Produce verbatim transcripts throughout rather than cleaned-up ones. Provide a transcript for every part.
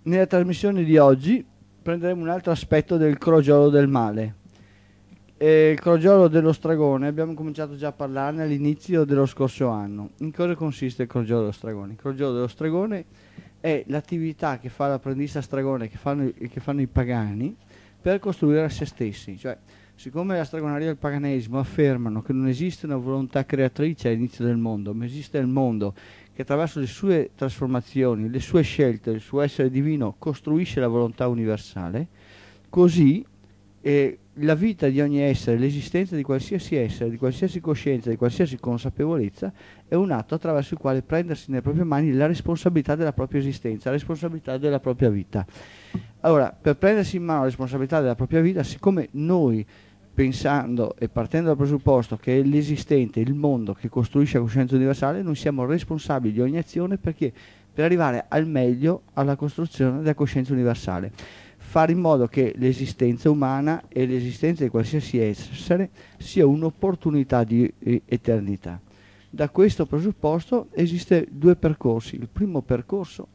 nella trasmissione di oggi prenderemo un altro aspetto del crogiolo del male. E il crogiolo dello stragone, abbiamo cominciato già a parlarne all'inizio dello scorso anno. In cosa consiste il crogiolo dello stragone? Il crogiolo dello stragone è l'attività che fa l'apprendista stragone, che fanno, che fanno i pagani, per costruire se stessi. Cioè, siccome la stregoneria e il paganesimo affermano che non esiste una volontà creatrice all'inizio del mondo, ma esiste il mondo che attraverso le sue trasformazioni, le sue scelte, il suo essere divino costruisce la volontà universale, così eh, la vita di ogni essere, l'esistenza di qualsiasi essere, di qualsiasi coscienza, di qualsiasi consapevolezza è un atto attraverso il quale prendersi nelle proprie mani la responsabilità della propria esistenza, la responsabilità della propria vita. Allora, per prendersi in mano la responsabilità della propria vita, siccome noi, pensando e partendo dal presupposto che è l'esistente, il mondo che costruisce la coscienza universale, noi siamo responsabili di ogni azione perché per arrivare al meglio alla costruzione della coscienza universale, fare in modo che l'esistenza umana e l'esistenza di qualsiasi essere sia un'opportunità di eh, eternità. Da questo presupposto esiste due percorsi. Il primo percorso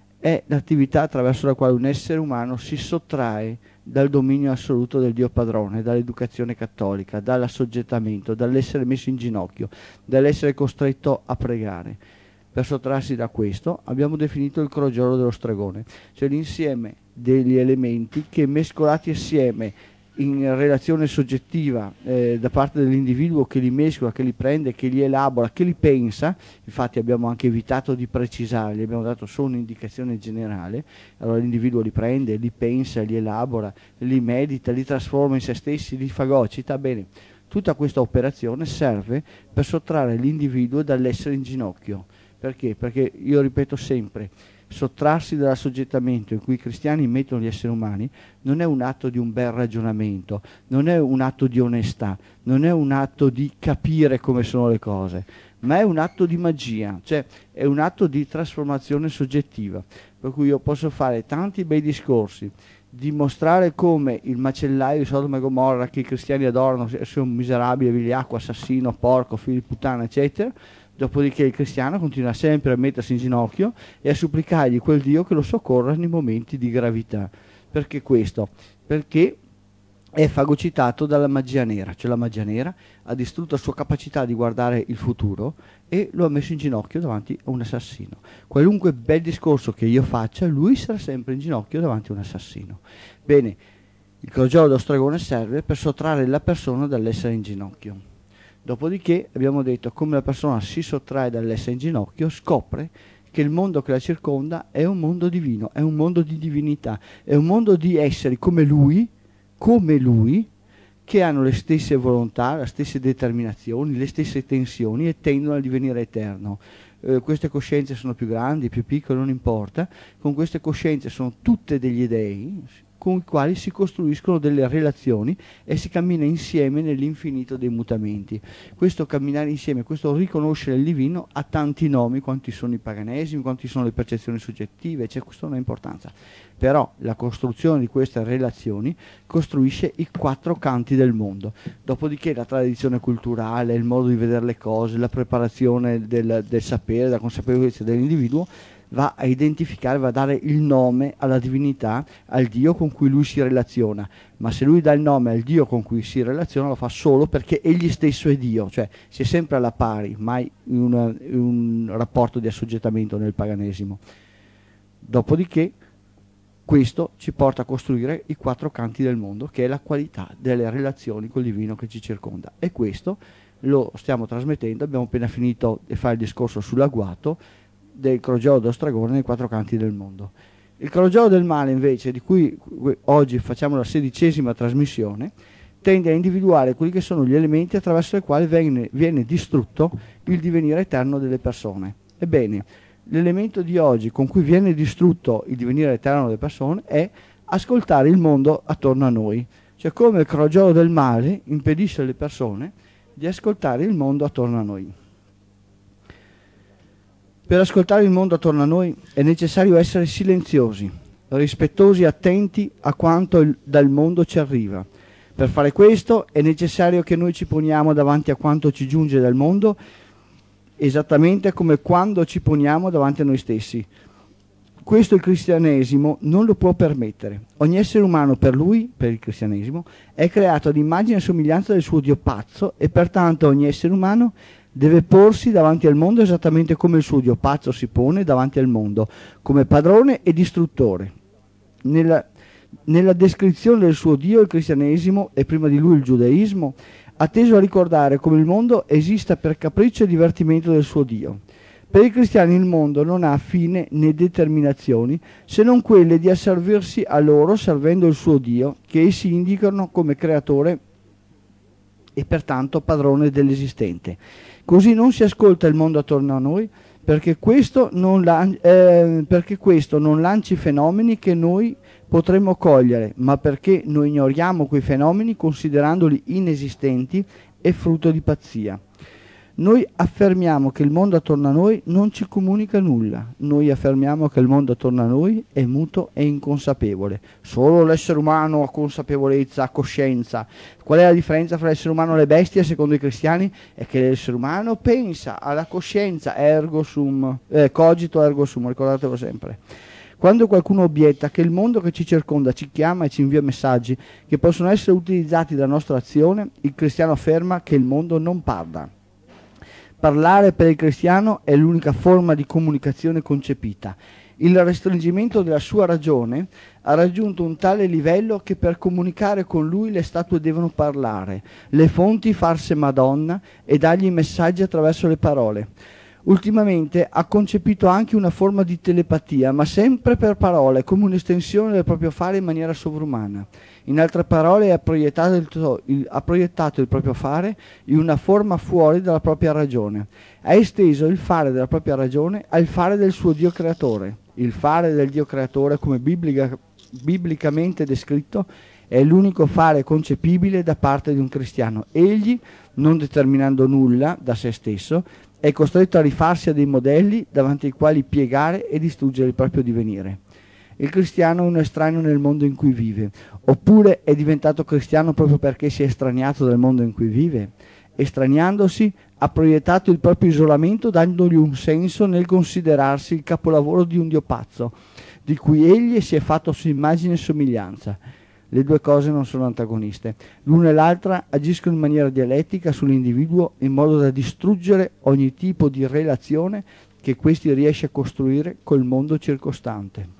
è l'attività attraverso la quale un essere umano si sottrae dal dominio assoluto del Dio padrone, dall'educazione cattolica, dall'assoggettamento, dall'essere messo in ginocchio, dall'essere costretto a pregare. Per sottrarsi da questo abbiamo definito il crogiolo dello stragone, cioè l'insieme degli elementi che mescolati assieme in relazione soggettiva eh, da parte dell'individuo che li mescola, che li prende, che li elabora, che li pensa. Infatti abbiamo anche evitato di precisarli, abbiamo dato solo un'indicazione generale. Allora l'individuo li prende, li pensa, li elabora, li medita, li trasforma in se stessi, li fagocita. Bene, tutta questa operazione serve per sottrarre l'individuo dall'essere in ginocchio. Perché? Perché io ripeto sempre, sottrarsi dall'assoggettamento in cui i cristiani mettono gli esseri umani non è un atto di un bel ragionamento, non è un atto di onestà, non è un atto di capire come sono le cose, ma è un atto di magia, cioè è un atto di trasformazione soggettiva. Per cui io posso fare tanti bei discorsi, dimostrare come il macellaio di Sodoma e Gomorra che i cristiani adorano sia un miserabile, vigliacco, assassino, porco, figlio di puttana, eccetera. Dopodiché il cristiano continua sempre a mettersi in ginocchio e a supplicargli quel Dio che lo soccorra nei momenti di gravità. Perché questo? Perché è fagocitato dalla magia nera, cioè la magia nera ha distrutto la sua capacità di guardare il futuro e lo ha messo in ginocchio davanti a un assassino. Qualunque bel discorso che io faccia, lui sarà sempre in ginocchio davanti a un assassino. Bene, il crogiolo dello stragone serve per sottrarre la persona dall'essere in ginocchio. Dopodiché abbiamo detto come la persona si sottrae dall'essere in ginocchio, scopre che il mondo che la circonda è un mondo divino, è un mondo di divinità, è un mondo di esseri come lui, come lui, che hanno le stesse volontà, le stesse determinazioni, le stesse tensioni e tendono a divenire eterno. Eh, queste coscienze sono più grandi, più piccole, non importa, con queste coscienze sono tutte degli dei, con i quali si costruiscono delle relazioni e si cammina insieme nell'infinito dei mutamenti. Questo camminare insieme, questo riconoscere il divino ha tanti nomi, quanti sono i paganesimi, quanti sono le percezioni soggettive, cioè questo non ha importanza. Però la costruzione di queste relazioni costruisce i quattro canti del mondo. Dopodiché la tradizione culturale, il modo di vedere le cose, la preparazione del, del sapere, la consapevolezza dell'individuo va a identificare, va a dare il nome alla divinità, al Dio con cui lui si relaziona. Ma se lui dà il nome al Dio con cui si relaziona, lo fa solo perché egli stesso è Dio, cioè si è sempre alla pari, mai in, una, in un rapporto di assoggettamento nel paganesimo. Dopodiché questo ci porta a costruire i quattro canti del mondo, che è la qualità delle relazioni col divino che ci circonda. E questo lo stiamo trasmettendo, abbiamo appena finito di fare il discorso sull'agguato del crogiolo dello stragone nei quattro canti del mondo. Il crogiolo del male invece, di cui oggi facciamo la sedicesima trasmissione, tende a individuare quelli che sono gli elementi attraverso i quali viene, viene distrutto il divenire eterno delle persone. Ebbene, l'elemento di oggi con cui viene distrutto il divenire eterno delle persone è ascoltare il mondo attorno a noi, cioè come il crogiolo del male impedisce alle persone di ascoltare il mondo attorno a noi. Per ascoltare il mondo attorno a noi è necessario essere silenziosi, rispettosi e attenti a quanto il, dal mondo ci arriva. Per fare questo è necessario che noi ci poniamo davanti a quanto ci giunge dal mondo, esattamente come quando ci poniamo davanti a noi stessi. questo il cristianesimo non lo può permettere. Ogni essere umano per lui, per il cristianesimo, è creato ad immagine e somiglianza del suo Dio pazzo e pertanto ogni essere umano deve porsi davanti al mondo esattamente come il suo Dio pazzo si pone davanti al mondo, come padrone e distruttore. Nella, nella descrizione del suo Dio il cristianesimo, e prima di lui il giudaismo, ha teso a ricordare come il mondo esista per capriccio e divertimento del suo Dio. Per i cristiani il mondo non ha fine né determinazioni se non quelle di asservirsi a loro servendo il suo Dio, che essi indicano come creatore e pertanto padrone dell'esistente. Così non si ascolta il mondo attorno a noi, perché questo non, lan- eh, perché questo non lanci fenomeni che noi potremmo cogliere, ma perché noi ignoriamo quei fenomeni considerandoli inesistenti e frutto di pazzia. Noi affermiamo che il mondo attorno a noi non ci comunica nulla, noi affermiamo che il mondo attorno a noi è muto e inconsapevole. Solo l'essere umano ha consapevolezza, ha coscienza. Qual è la differenza fra l'essere umano e le bestie secondo i cristiani? È che l'essere umano pensa, ha la coscienza, ergo sum, eh, cogito ergo sum, ricordatelo sempre. Quando qualcuno obietta che il mondo che ci circonda ci chiama e ci invia messaggi che possono essere utilizzati dalla nostra azione, il cristiano afferma che il mondo non parla. Parlare per il cristiano è l'unica forma di comunicazione concepita. Il restringimento della sua ragione ha raggiunto un tale livello che per comunicare con lui le statue devono parlare, le fonti farsi Madonna e dargli messaggi attraverso le parole. Ultimamente ha concepito anche una forma di telepatia, ma sempre per parole, come un'estensione del proprio fare in maniera sovrumana. In altre parole ha proiettato il, il, ha proiettato il proprio fare in una forma fuori dalla propria ragione. Ha esteso il fare della propria ragione al fare del suo Dio creatore. Il fare del Dio creatore, come biblica, biblicamente descritto, è l'unico fare concepibile da parte di un cristiano. Egli, non determinando nulla da se stesso, è costretto a rifarsi a dei modelli davanti ai quali piegare e distruggere il proprio divenire. Il cristiano è un estraneo nel mondo in cui vive, oppure è diventato cristiano proprio perché si è estraniato dal mondo in cui vive. Estraniandosi, ha proiettato il proprio isolamento dandogli un senso nel considerarsi il capolavoro di un Dio pazzo, di cui egli si è fatto su immagine e somiglianza. Le due cose non sono antagoniste. L'una e l'altra agiscono in maniera dialettica sull'individuo in modo da distruggere ogni tipo di relazione che questi riesce a costruire col mondo circostante.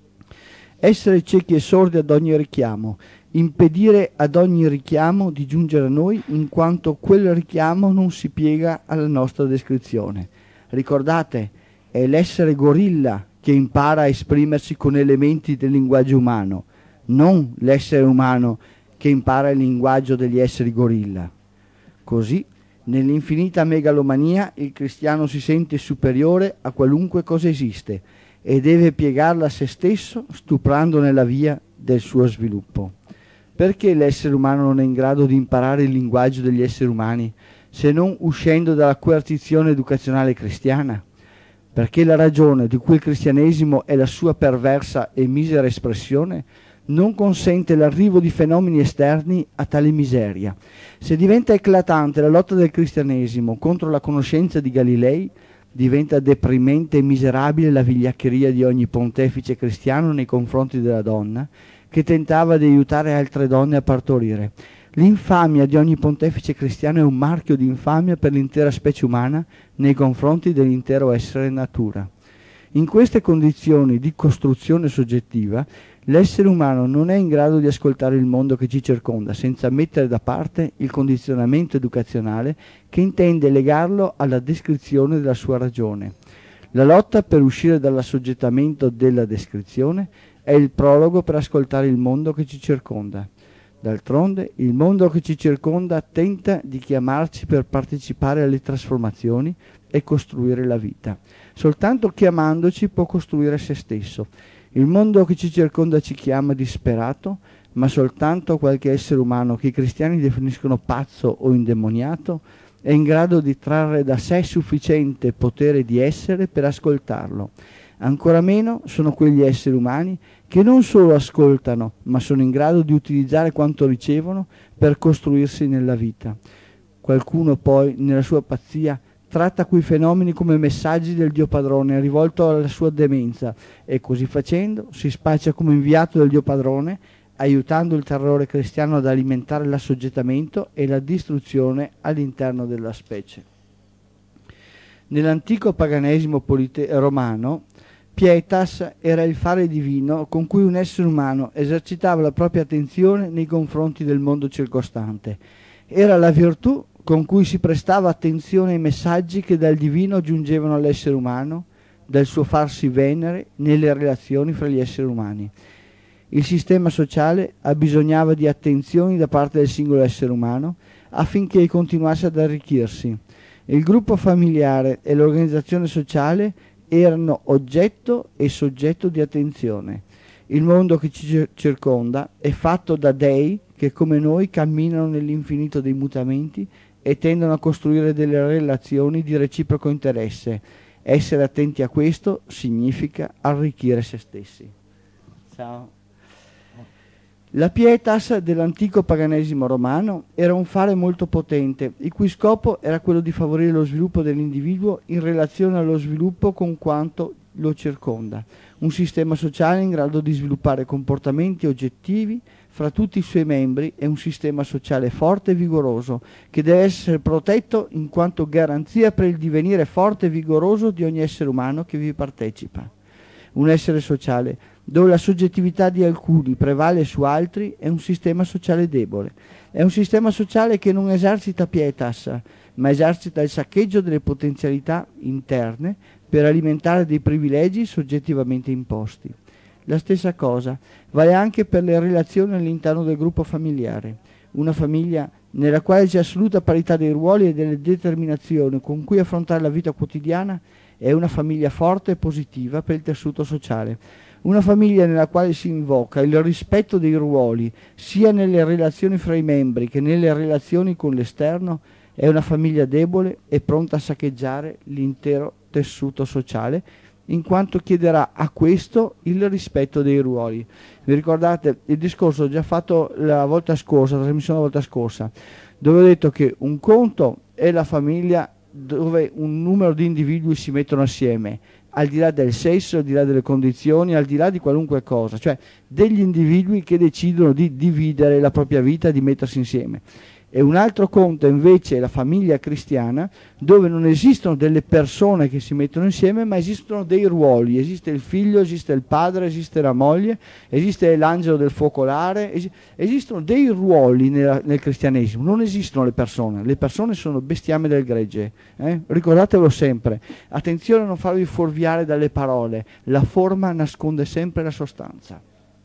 Essere ciechi e sordi ad ogni richiamo, impedire ad ogni richiamo di giungere a noi in quanto quel richiamo non si piega alla nostra descrizione. Ricordate, è l'essere gorilla che impara a esprimersi con elementi del linguaggio umano, non l'essere umano che impara il linguaggio degli esseri gorilla. Così, nell'infinita megalomania, il cristiano si sente superiore a qualunque cosa esiste e deve piegarla a se stesso, stuprandone la via del suo sviluppo. Perché l'essere umano non è in grado di imparare il linguaggio degli esseri umani, se non uscendo dalla coercizione educazionale cristiana? Perché la ragione di cui il cristianesimo è la sua perversa e misera espressione non consente l'arrivo di fenomeni esterni a tale miseria. Se diventa eclatante la lotta del cristianesimo contro la conoscenza di Galilei, diventa deprimente e miserabile la vigliaccheria di ogni pontefice cristiano nei confronti della donna che tentava di aiutare altre donne a partorire. L'infamia di ogni pontefice cristiano è un marchio di infamia per l'intera specie umana nei confronti dell'intero essere natura. In queste condizioni di costruzione soggettiva, l'essere umano non è in grado di ascoltare il mondo che ci circonda senza mettere da parte il condizionamento educazionale che intende legarlo alla descrizione della sua ragione. La lotta per uscire dall'assoggettamento della descrizione è il prologo per ascoltare il mondo che ci circonda. D'altronde, il mondo che ci circonda tenta di chiamarci per partecipare alle trasformazioni e costruire la vita. Soltanto chiamandoci può costruire se stesso. Il mondo che ci circonda ci chiama disperato, ma soltanto qualche essere umano che i cristiani definiscono pazzo o indemoniato è in grado di trarre da sé sufficiente potere di essere per ascoltarlo. Ancora meno sono quegli esseri umani che non solo ascoltano, ma sono in grado di utilizzare quanto ricevono per costruirsi nella vita. Qualcuno poi, nella sua pazzia, tratta quei fenomeni come messaggi del Dio Padrone rivolto alla sua demenza e così facendo si spaccia come inviato del Dio Padrone, aiutando il terrore cristiano ad alimentare l'assoggettamento e la distruzione all'interno della specie. Nell'antico paganesimo polite- romano, pietas era il fare divino con cui un essere umano esercitava la propria attenzione nei confronti del mondo circostante. Era la virtù con cui si prestava attenzione ai messaggi che dal divino giungevano all'essere umano, dal suo farsi venere nelle relazioni fra gli esseri umani. Il sistema sociale abbisognava di attenzioni da parte del singolo essere umano affinché continuasse ad arricchirsi. Il gruppo familiare e l'organizzazione sociale erano oggetto e soggetto di attenzione. Il mondo che ci circonda è fatto da dei che come noi camminano nell'infinito dei mutamenti e tendono a costruire delle relazioni di reciproco interesse. Essere attenti a questo significa arricchire se stessi. Ciao. La pietas dell'antico paganesimo romano era un fare molto potente, il cui scopo era quello di favorire lo sviluppo dell'individuo in relazione allo sviluppo con quanto lo circonda, un sistema sociale in grado di sviluppare comportamenti oggettivi fra tutti i suoi membri è un sistema sociale forte e vigoroso, che deve essere protetto in quanto garanzia per il divenire forte e vigoroso di ogni essere umano che vi partecipa. Un essere sociale dove la soggettività di alcuni prevale su altri è un sistema sociale debole. È un sistema sociale che non esercita pietas, ma esercita il saccheggio delle potenzialità interne per alimentare dei privilegi soggettivamente imposti. La stessa cosa vale anche per le relazioni all'interno del gruppo familiare. Una famiglia nella quale c'è assoluta parità dei ruoli e delle determinazioni con cui affrontare la vita quotidiana è una famiglia forte e positiva per il tessuto sociale. Una famiglia nella quale si invoca il rispetto dei ruoli sia nelle relazioni fra i membri che nelle relazioni con l'esterno è una famiglia debole e pronta a saccheggiare l'intero tessuto sociale, in quanto chiederà a questo il rispetto dei ruoli. Vi ricordate il discorso già fatto la volta scorsa, la trasmissione la volta scorsa, dove ho detto che un conto è la famiglia dove un numero di individui si mettono assieme, al di là del sesso, al di là delle condizioni, al di là di qualunque cosa, cioè degli individui che decidono di dividere la propria vita, di mettersi insieme. E un altro conto invece è la famiglia cristiana, dove non esistono delle persone che si mettono insieme, ma esistono dei ruoli. Esiste il figlio, esiste il padre, esiste la moglie, esiste l'angelo del focolare, es- esistono dei ruoli nella, nel cristianesimo, non esistono le persone. Le persone sono bestiame del gregge, eh? Ricordatelo sempre. Attenzione a non farvi fuorviare dalle parole, la forma nasconde sempre la sostanza.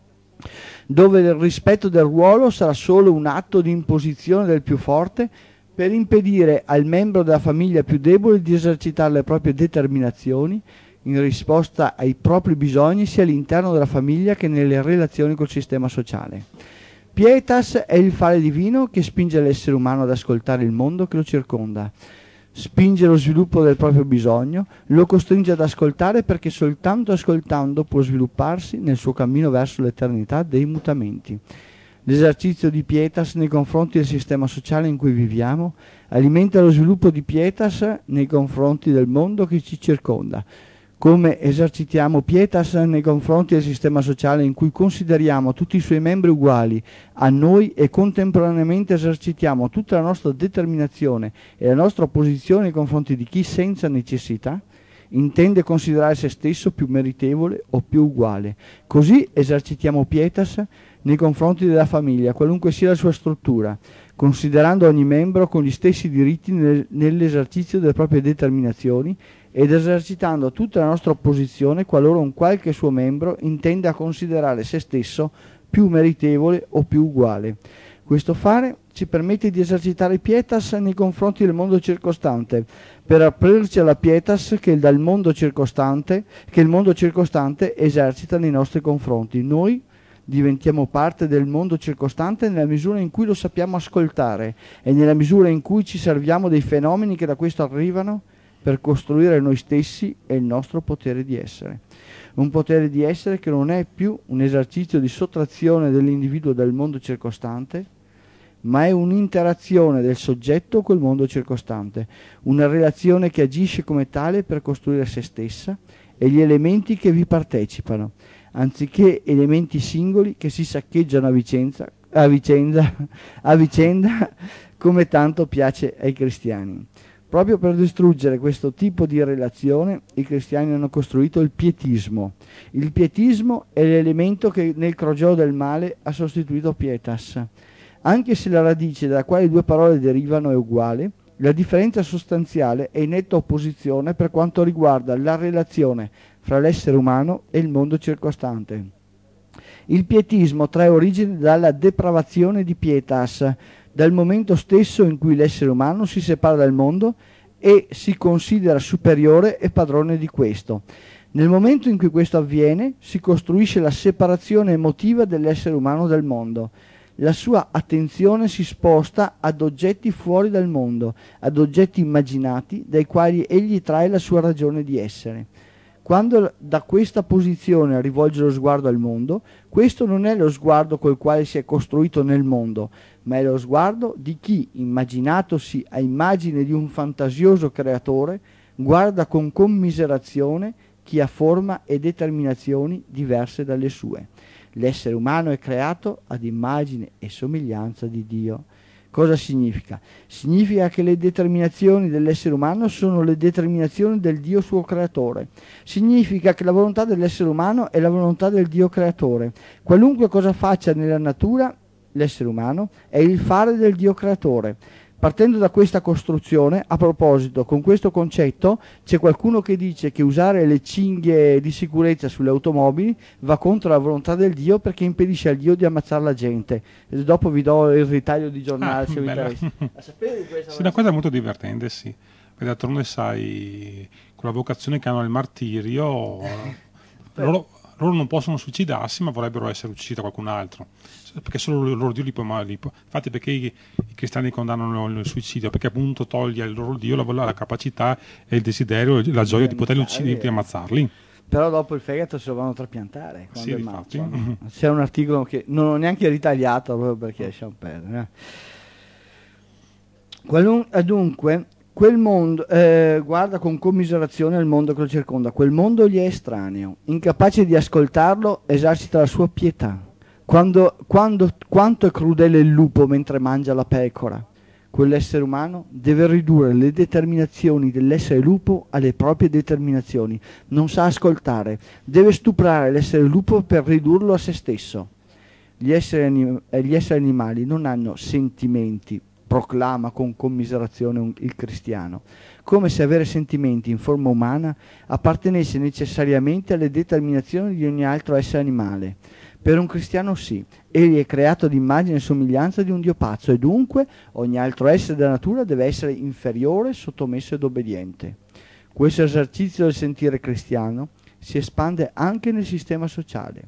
Dove il rispetto del ruolo sarà solo un atto di imposizione del più forte per impedire al membro della famiglia più debole di esercitare le proprie determinazioni in risposta ai propri bisogni sia all'interno della famiglia che nelle relazioni col sistema sociale. Pietas è il fare divino che spinge l'essere umano ad ascoltare il mondo che lo circonda. Spinge lo sviluppo del proprio bisogno, lo costringe ad ascoltare perché soltanto ascoltando può svilupparsi nel suo cammino verso l'eternità dei mutamenti. L'esercizio di pietas nei confronti del sistema sociale in cui viviamo alimenta lo sviluppo di pietas nei confronti del mondo che ci circonda. Come esercitiamo pietas nei confronti del sistema sociale in cui consideriamo tutti i suoi membri uguali a noi e contemporaneamente esercitiamo tutta la nostra determinazione e la nostra opposizione nei confronti di chi senza necessità intende considerare se stesso più meritevole o più uguale. Così esercitiamo pietas nei confronti della famiglia, qualunque sia la sua struttura, considerando ogni membro con gli stessi diritti nel, nell'esercizio delle proprie determinazioni ed esercitando tutta la nostra opposizione qualora un qualche suo membro intenda considerare se stesso più meritevole o più uguale. Questo fare ci permette di esercitare pietas nei confronti del mondo circostante, per aprirci alla pietas che dal mondo circostante, che il mondo circostante esercita nei nostri confronti. Noi diventiamo parte del mondo circostante nella misura in cui lo sappiamo ascoltare e nella misura in cui ci serviamo dei fenomeni che da questo arrivano per costruire noi stessi e il nostro potere di essere. Un potere di essere che non è più un esercizio di sottrazione dell'individuo dal mondo circostante, ma è un'interazione del soggetto col mondo circostante, una relazione che agisce come tale per costruire se stessa e gli elementi che vi partecipano, anziché elementi singoli che si saccheggiano a vicenda, a vicenda, a vicenda come tanto piace ai cristiani. Proprio per distruggere questo tipo di relazione, i cristiani hanno costruito il pietismo. Il pietismo è l'elemento che nel crogiolo del male ha sostituito pietas. Anche se la radice dalla quale due parole derivano è uguale, la differenza sostanziale è in netta opposizione per quanto riguarda la relazione fra l'essere umano e il mondo circostante. Il pietismo trae origine dalla depravazione di pietas, dal momento stesso in cui l'essere umano si separa dal mondo e si considera superiore e padrone di questo. Nel momento in cui questo avviene, si costruisce la separazione emotiva dell'essere umano dal mondo. La sua attenzione si sposta ad oggetti fuori dal mondo, ad oggetti immaginati dai quali egli trae la sua ragione di essere. Quando da questa posizione rivolge lo sguardo al mondo, questo non è lo sguardo col quale si è costruito nel mondo, ma è lo sguardo di chi, immaginatosi a immagine di un fantasioso creatore, guarda con commiserazione chi ha forma e determinazioni diverse dalle sue. L'essere umano è creato ad immagine e somiglianza di Dio. Cosa significa? Significa che le determinazioni dell'essere umano sono le determinazioni del Dio suo creatore. Significa che la volontà dell'essere umano è la volontà del Dio creatore. Qualunque cosa faccia nella natura, l'essere umano è il fare del Dio creatore. Partendo da questa costruzione, a proposito, con questo concetto, c'è qualcuno che dice che usare le cinghie di sicurezza sulle automobili va contro la volontà del Dio perché impedisce al Dio di ammazzare la gente. E dopo vi do il ritaglio di giornale, ah, se vi interessa. Sì, una cosa molto divertente, sì. Perché d'altronde sai, con la vocazione che hanno al martirio, loro, loro non possono suicidarsi, ma vorrebbero essere uccisi da qualcun altro. Perché solo il loro Dio li può, li può. Infatti perché i, i cristiani condannano il suicidio? Perché appunto toglie al loro Dio la, la capacità e il desiderio, la gioia di poterli uccidere, di ammazzarli. Però dopo il fegato se lo vanno a trapiantare quando sì, ammazzano. C'è un articolo che non ho neanche ritagliato proprio perché lasciamo perdere. Eh. Qualun, dunque, quel mondo eh, guarda con commiserazione il mondo che lo circonda. Quel mondo gli è estraneo, incapace di ascoltarlo, esercita la sua pietà. Quando, quando, quanto è crudele il lupo mentre mangia la pecora. Quell'essere umano deve ridurre le determinazioni dell'essere lupo alle proprie determinazioni. Non sa ascoltare, deve stuprare l'essere lupo per ridurlo a se stesso. Gli esseri, anim- gli esseri animali non hanno sentimenti, proclama con commiserazione un, il cristiano, come se avere sentimenti in forma umana appartenesse necessariamente alle determinazioni di ogni altro essere animale. Per un cristiano sì, egli è creato ad immagine e somiglianza di un Dio pazzo e dunque ogni altro essere della natura deve essere inferiore, sottomesso ed obbediente. Questo esercizio del sentire cristiano si espande anche nel sistema sociale,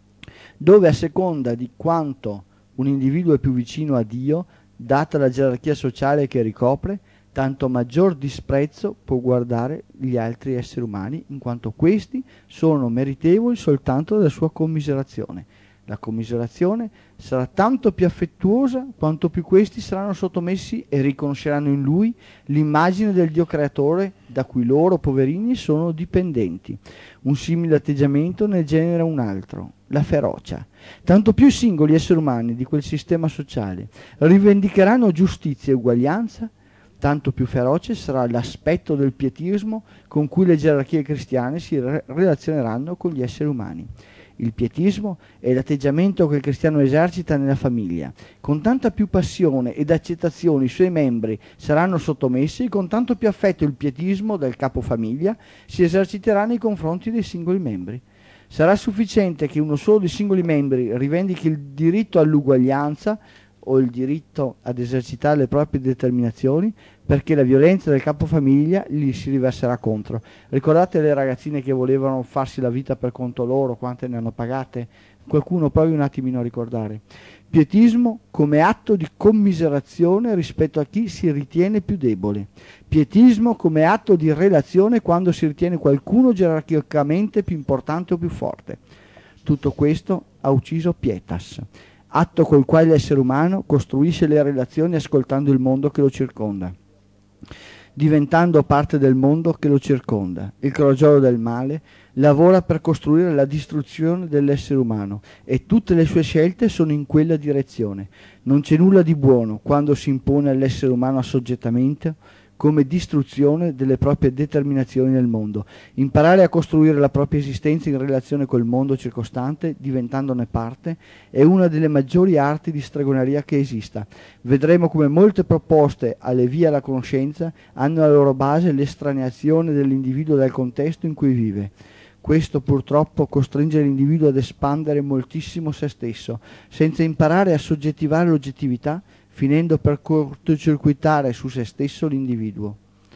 dove a seconda di quanto un individuo è più vicino a Dio, data la gerarchia sociale che ricopre, tanto maggior disprezzo può guardare gli altri esseri umani, in quanto questi sono meritevoli soltanto della sua commiserazione. La commiserazione sarà tanto più affettuosa quanto più questi saranno sottomessi e riconosceranno in lui l'immagine del Dio creatore da cui loro, poverini, sono dipendenti. Un simile atteggiamento ne genera un altro, la ferocia. Tanto più i singoli esseri umani di quel sistema sociale rivendicheranno giustizia e uguaglianza, tanto più feroce sarà l'aspetto del pietismo con cui le gerarchie cristiane si re- relazioneranno con gli esseri umani. Il pietismo è l'atteggiamento che il cristiano esercita nella famiglia. Con tanta più passione ed accettazione i suoi membri saranno sottomessi, con tanto più affetto il pietismo del capofamiglia si eserciterà nei confronti dei singoli membri. Sarà sufficiente che uno solo dei singoli membri rivendichi il diritto all'uguaglianza o il diritto ad esercitare le proprie determinazioni perché la violenza del capofamiglia gli si riverserà contro. Ricordate le ragazzine che volevano farsi la vita per conto loro, quante ne hanno pagate? Qualcuno provi un attimino a ricordare. Pietismo come atto di commiserazione rispetto a chi si ritiene più debole. Pietismo come atto di relazione quando si ritiene qualcuno gerarchicamente più importante o più forte. Tutto questo ha ucciso pietas. atto col quale l'essere umano costruisce le relazioni ascoltando il mondo che lo circonda, diventando parte del mondo che lo circonda. Il crogiolo del male lavora per costruire la distruzione dell'essere umano e tutte le sue scelte sono in quella direzione. Non c'è nulla di buono quando si impone all'essere umano assoggettamento come distruzione delle proprie determinazioni nel mondo. Imparare a costruire la propria esistenza in relazione col mondo circostante, diventandone parte, è una delle maggiori arti di stregoneria che esista. Vedremo come molte proposte alle vie alla conoscenza hanno alla loro base l'estraneazione dell'individuo dal contesto in cui vive. Questo purtroppo costringe l'individuo ad espandere moltissimo se stesso, senza imparare a soggettivare l'oggettività, finendo per cortocircuitare su se stesso l'individuo.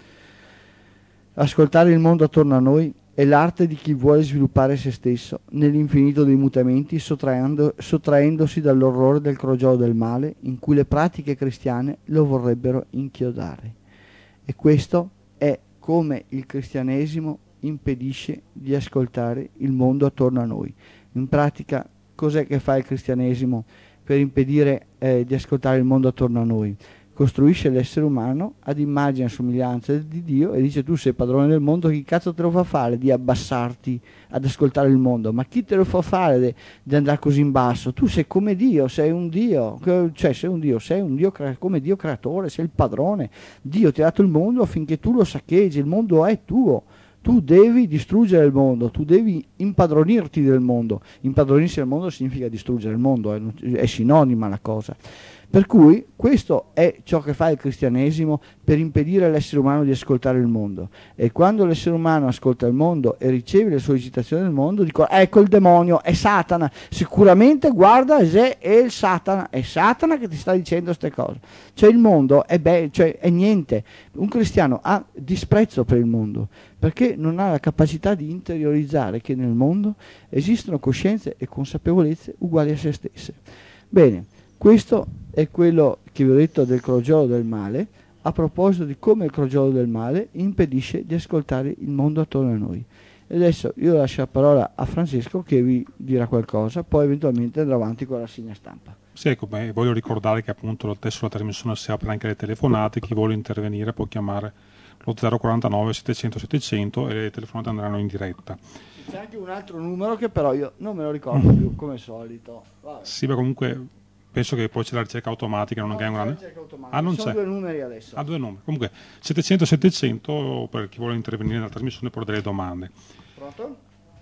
Ascoltare il mondo attorno a noi è l'arte di chi vuole sviluppare se stesso nell'infinito dei mutamenti, sottraendo, sottraendosi dall'orrore del crogiolo del male in cui le pratiche cristiane lo vorrebbero inchiodare. E questo è come il cristianesimo impedisce di ascoltare il mondo attorno a noi. In pratica, cos'è che fa il cristianesimo per impedire eh, di ascoltare il mondo attorno a noi? Costruisce l'essere umano ad immagine e somiglianza di Dio e dice: tu sei padrone del mondo, chi cazzo te lo fa fare di abbassarti ad ascoltare il mondo? Ma chi te lo fa fare di, di andare così in basso? Tu sei come Dio, sei un Dio, cioè sei un Dio, sei un Dio come Dio creatore, sei il padrone. Dio ti ha dato il mondo affinché tu lo saccheggi, il mondo è tuo. Tu devi distruggere il mondo, tu devi impadronirti del mondo. Impadronirsi del mondo significa distruggere il mondo, è, è sinonima la cosa. Per cui questo è ciò che fa il cristianesimo per impedire all'essere umano di ascoltare il mondo. E quando l'essere umano ascolta il mondo e riceve le sollecitazioni del mondo, dico: ecco il demonio, è Satana. Sicuramente guarda, è, è il Satana, è Satana che ti sta dicendo queste cose. Cioè il mondo è, be- cioè, è niente. Un cristiano ha disprezzo per il mondo, perché non ha la capacità di interiorizzare che nel mondo esistono coscienze e consapevolezze uguali a se stesse. Bene, questo è quello che vi ho detto del crogiolo del male, a proposito di come il crogiolo del male impedisce di ascoltare il mondo attorno a noi. E adesso io lascio la parola a Francesco che vi dirà qualcosa, poi eventualmente andrò avanti con la rassegna stampa. Sì, ecco, beh, voglio ricordare che appunto adesso la trasmissione si apre anche alle telefonate, chi vuole intervenire può chiamare lo zero quarantanove settecento settecento e le telefonate andranno in diretta. C'è anche un altro numero che però io non me lo ricordo mm. più, come al solito. Vabbè. Sì, ma comunque penso che poi c'è la ricerca automatica, non no, è una grande. Ah, non sono c'è. Due numeri adesso. Ah, due numeri. Comunque settecento settecento per chi vuole intervenire nella trasmissione per delle domande. Pronto?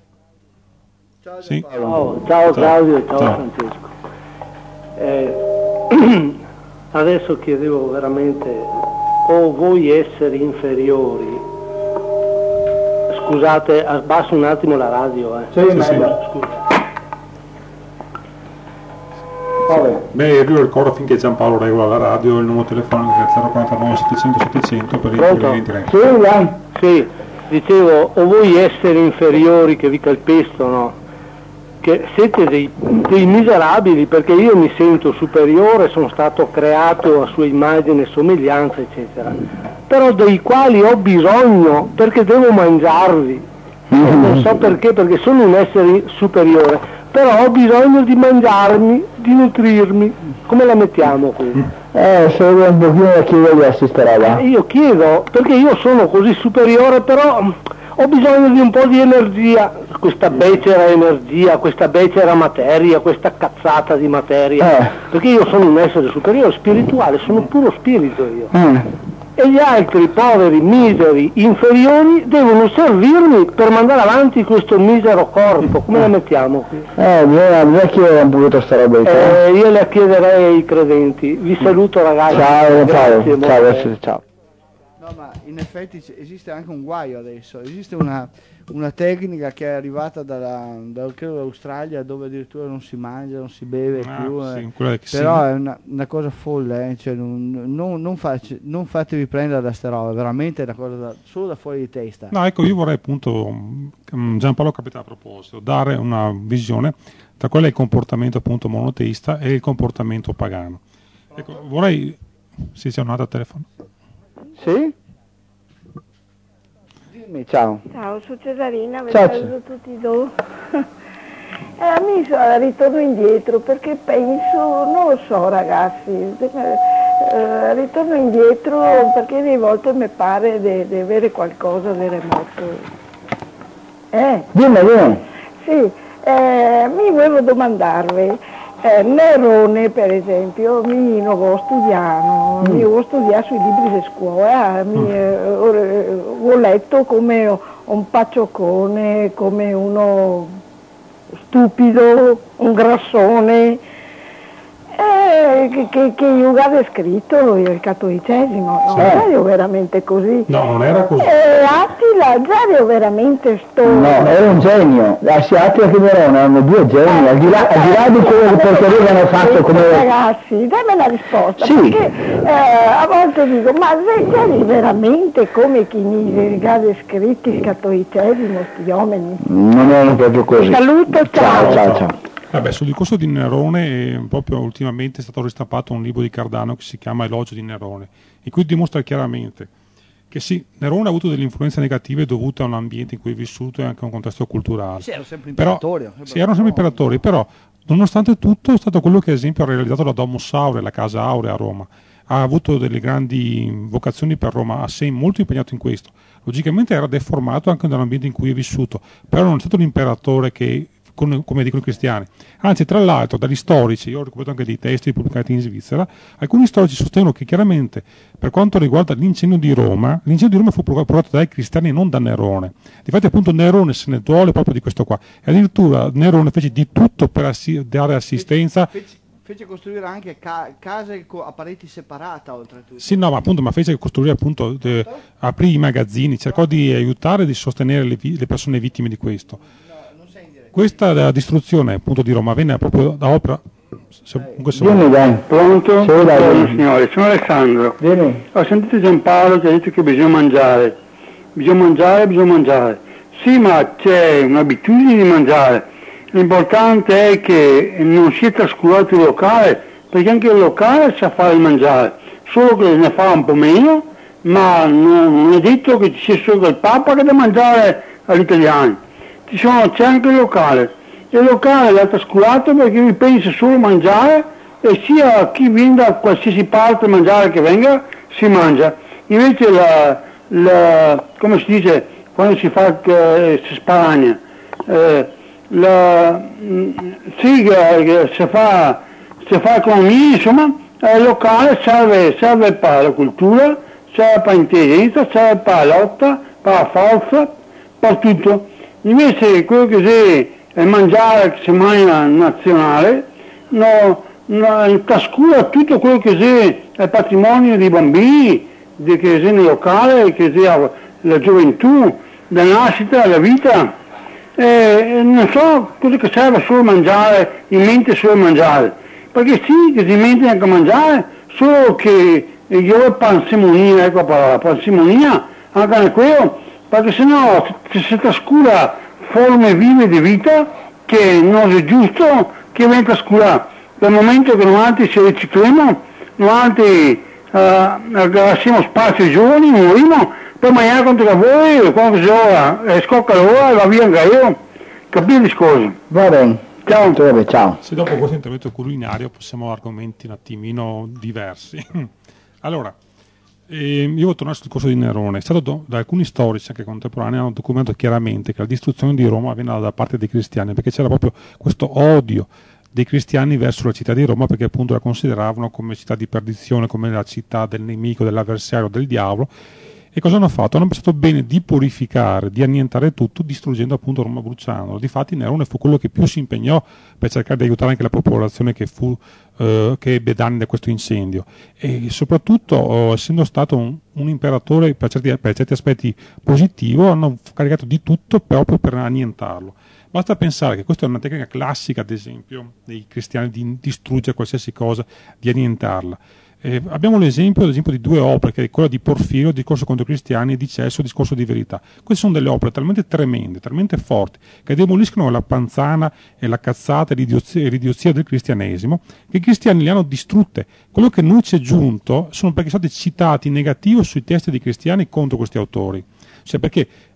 Ciao, sì. ciao, ciao Claudio, ciao, ciao Francesco. Eh, adesso chiedevo veramente, o voi esseri inferiori, scusate, abbasso un attimo la radio, eh. Sì, sì, sì. Scusa. Beh, io ricordo finché Giampaolo regola la radio il numero telefonico è zero quarantanove settecento settecento per il in diretta. Sì, sì, dicevo, o voi esseri inferiori che vi calpestano, che siete dei, dei miserabili, perché io mi sento superiore, sono stato creato a sua immagine e somiglianza, eccetera, però dei quali ho bisogno perché devo mangiarvi, non so perché, perché sono un essere superiore, però ho bisogno di mangiarmi, di nutrirmi. Come la mettiamo qui? Eh, serve un pochino da chiedergli sta roba. Eh, io chiedo, perché io sono così superiore, però ho bisogno di un po' di energia, questa becera energia, questa becera materia, questa cazzata di materia, eh. perché io sono un essere superiore, spirituale, sono puro spirito io. Eh. E gli altri poveri, miseri, inferiori devono servirmi per mandare avanti questo misero corpo. Come la mettiamo qui? Eh, bisogna chiedere un pochino sta roba. Eh, io la chiederei ai credenti. Vi saluto ragazzi. Ciao, ciao, ciao, ciao. No, ma in effetti esiste anche un guaio adesso, esiste una, una tecnica che è arrivata dalla, da, credo, dall'Australia, dove addirittura non si mangia, non si beve ah, più, sì, eh. però sì. è una, una cosa folle, eh. Cioè, non, non, non, face, non fatevi prendere da ste robe, veramente è una cosa da, solo da fuori di testa. No, ecco, io vorrei appunto, Giampaolo Capita a proposito, dare una visione tra quello è il comportamento appunto monoteista e il comportamento pagano. Ecco, vorrei, sì, c'è un altro telefono. Sì? Dimmi, ciao. Ciao, sono Cesarina, vi ciao, saluto tutti e due. Eh, mi so, ritorno indietro perché penso, non lo so ragazzi, eh, ritorno indietro perché delle volte mi pare di avere qualcosa di remoto. Eh? Dimmi, dimmi. Sì, eh, mi volevo domandarvi, eh, Nerone per esempio, mi non ho studiato, mm. mi ho studiato sui libri di scuola, mi, mm. eh, ho, ho letto come un pacioccone, come uno stupido, un grassone, eh, che, che, che aveva scritto il cattolicesimo, non sì. era veramente così. No, non era così. Eh, Attila già era veramente sto... No, era un genio, sia Attila che Nerone erano due geni, al di là, al di là di quello che porcheria hanno fatto come... Ragazzi, dammi la risposta, sì. perché eh, a volte dico, ma sei veramente come chi mi ha scritto il cattolicesimo, sti uomini? Non erano proprio così. Saluto, ciao. Ciao, ciao, ciao. Vabbè, sul discorso di Nerone, eh, proprio ultimamente è stato ristampato un libro di Cardano che si chiama Elogio di Nerone, in cui dimostra chiaramente che sì, Nerone ha avuto delle influenze negative dovute a un ambiente in cui è vissuto e anche a un contesto culturale. Sì, erano sempre imperatori. Però, sì, erano sempre imperatori, però nonostante tutto è stato quello che ad esempio ha realizzato la Domus Aurea, la Casa Aurea a Roma. Ha avuto delle grandi vocazioni per Roma, ha sei molto impegnato in questo. Logicamente era deformato anche dall'ambiente in cui è vissuto, però non è stato l'imperatore che, come dicono i cristiani. Anzi, tra l'altro, dagli storici, io ho recuperato anche dei testi pubblicati in Svizzera, alcuni storici sostengono che chiaramente, per quanto riguarda l'incendio di Roma, l'incendio di Roma fu provocato dai cristiani e non da Nerone. Difatti, appunto, Nerone se ne duole proprio di questo qua. E addirittura Nerone fece di tutto per assi- dare assistenza. Fece, fece, fece costruire anche ca- case co- a pareti separate, oltretutto. Sì, no, ma appunto, ma fece costruire appunto, de- aprì i magazzini, cercò di aiutare e di sostenere le, vi- le persone vittime di questo. Questa distruzione appunto di Roma venne proprio da opera. Se, Dimmi, dai. Pronto? Sì, dai. Buongiorno signore, sono Alessandro. Dimmi. Ho sentito Giampaolo che ha detto che bisogna mangiare. Bisogna mangiare, bisogna mangiare. Sì, ma c'è un'abitudine di mangiare. L'importante è che non sia trascurato il locale, perché anche il locale sa fare il mangiare, solo che ne fa un po' meno, ma non, non è detto che ci sia solo il Papa che da mangiare agli italiani. Ci sono, c'è anche il locale. Il locale l'ha trascurato perché lui pensa solo a mangiare e sia chi viene da qualsiasi parte a mangiare che venga, si mangia. Invece la, la come si dice quando si fa, eh, si sparagna, eh, la, sì, eh, si fa, si fa economia, insomma, eh, il locale serve, serve per la cultura, serve per l'intelligenza, serve per la lotta, per la forza, per tutto. Invece quello che si è mangiare, che si mangia nazionale, no, no, trascura tutto quello che si è patrimonio dei bambini, di, che sia nel locale, che sia la gioventù, la nascita, la vita. E non so cosa che serve solo mangiare, in mente solo mangiare. Perché sì, che si mente anche a mangiare, solo che io ho pansimonia, ecco la parola, pansimonia, anche nel quello, perché sennò si, si trascura forme vive di vita che non è giusto che venga trascurata. Dal momento che noi altri ci ricicliamo, noi altri uh, lasciamo spazio ai giovani, morimo, poi mangiare contro da voi, quando si ora, e scocca l'ora e va via anche io. Capite il discorso? Va bene. Ciao. Ciao. Ciao. Se dopo questo intervento culinario passiamo a argomenti un attimino diversi. Allora, eh, io voglio tornare sul discorso di Nerone. È stato do- da alcuni storici anche contemporanei hanno documentato chiaramente che la distruzione di Roma avvenne da parte dei cristiani, perché c'era proprio questo odio dei cristiani verso la città di Roma, perché appunto la consideravano come città di perdizione, come la città del nemico, dell'avversario, del diavolo. E cosa hanno fatto? Hanno pensato bene di purificare, di annientare tutto, distruggendo appunto Roma, bruciandolo. Difatti Nerone fu quello che più si impegnò per cercare di aiutare anche la popolazione che fu eh, che ebbe danni da questo incendio. E soprattutto, oh, essendo stato un, un imperatore per certi, per certi aspetti positivo, hanno caricato di tutto proprio per annientarlo. Basta pensare che questa è una tecnica classica, ad esempio, dei cristiani di distruggere qualsiasi cosa, di annientarla. Eh, abbiamo l'esempio, ad esempio, di due opere, che è quella di Porfirio, Discorso contro i cristiani, e di Celso, Discorso di verità. Queste sono delle opere talmente tremende, talmente forti, che demoliscono la panzana e la cazzata e l'idiozia, e l'idiozia del cristianesimo, che i cristiani le hanno distrutte. Quello che noi ci è giunto sono perché sono stati citati in negativo sui testi dei cristiani contro questi autori. Cioè perché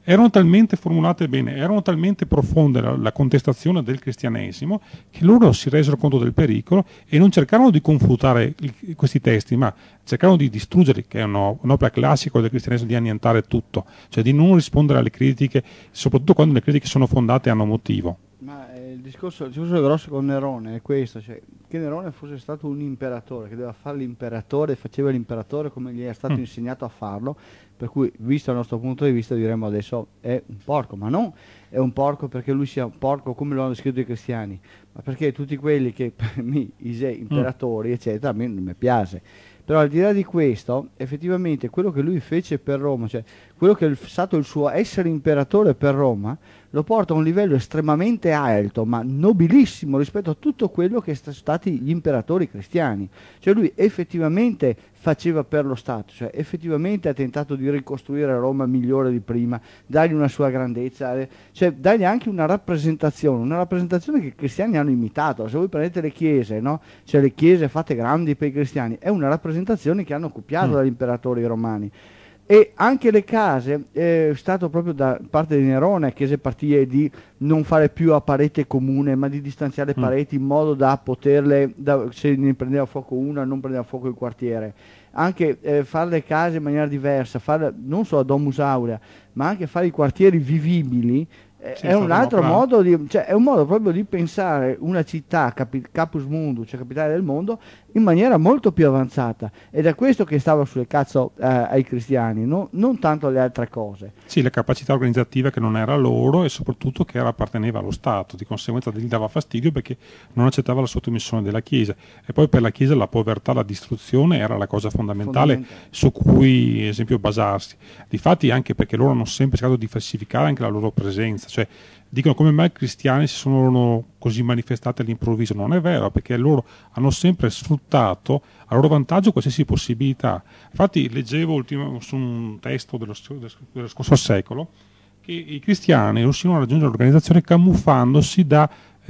erano talmente formulate bene, erano talmente profonde la, la contestazione del cristianesimo, che loro si resero conto del pericolo e non cercarono di confutare il, questi testi, ma cercarono di distruggerli, che è uno, un'opera classica del cristianesimo, di annientare tutto, cioè di non rispondere alle critiche, soprattutto quando le critiche sono fondate e hanno motivo. Ma eh, il, discorso, il discorso grosso con Nerone è questo, cioè, che Nerone fosse stato un imperatore, che doveva fare l'imperatore, faceva l'imperatore come gli è stato mm. insegnato a farlo, per cui, visto dal nostro punto di vista, diremmo adesso è un porco, ma non è un porco perché lui sia un porco come lo hanno descritto i cristiani, ma perché tutti quelli che per me, i imperatori, mm. eccetera, a me non mi piace. Però al di là di questo, effettivamente quello che lui fece per Roma, cioè quello che è stato il suo essere imperatore per Roma, lo porta a un livello estremamente alto, ma nobilissimo rispetto a tutto quello che sono stati gli imperatori cristiani. Cioè lui effettivamente faceva per lo Stato, cioè effettivamente ha tentato di ricostruire Roma migliore di prima, dargli una sua grandezza, cioè dargli anche una rappresentazione, una rappresentazione che i cristiani hanno imitato. Se voi prendete le chiese, no? Cioè le chiese fatte grandi per i cristiani, è una rappresentazione che hanno copiato mm. dagli imperatori romani. E anche le case, è stato proprio da parte di Nerone, chiese partite di non fare più a parete comune, ma di distanziare mm. pareti in modo da poterle, da, se ne prendeva fuoco una, non prendeva fuoco il quartiere. Anche eh, fare le case in maniera diversa, fare non solo a Domus Aurea, ma anche fare i quartieri vivibili. Sì, è un altro modo di, cioè è un modo proprio di pensare una città capi, capus mundus, cioè capitale del mondo, in maniera molto più avanzata, ed è questo che stava sul cazzo eh, ai cristiani, no? Non tanto alle altre cose. Sì, la capacità organizzativa che non era loro e soprattutto che era, apparteneva allo Stato, di conseguenza gli dava fastidio perché non accettava la sottomissione della Chiesa, e poi per la Chiesa la povertà, la distruzione era la cosa fondamentale, fondamentale. su cui, ad esempio, basarsi. Difatti anche perché loro hanno sempre cercato di falsificare anche la loro presenza, cioè dicono come mai i cristiani si sono così manifestati all'improvviso. Non è vero, perché loro hanno sempre sfruttato a loro vantaggio qualsiasi possibilità. Infatti leggevo ultimo, su un testo dello, dello scorso secolo che i cristiani riuscivano a raggiungere l'organizzazione camuffandosi da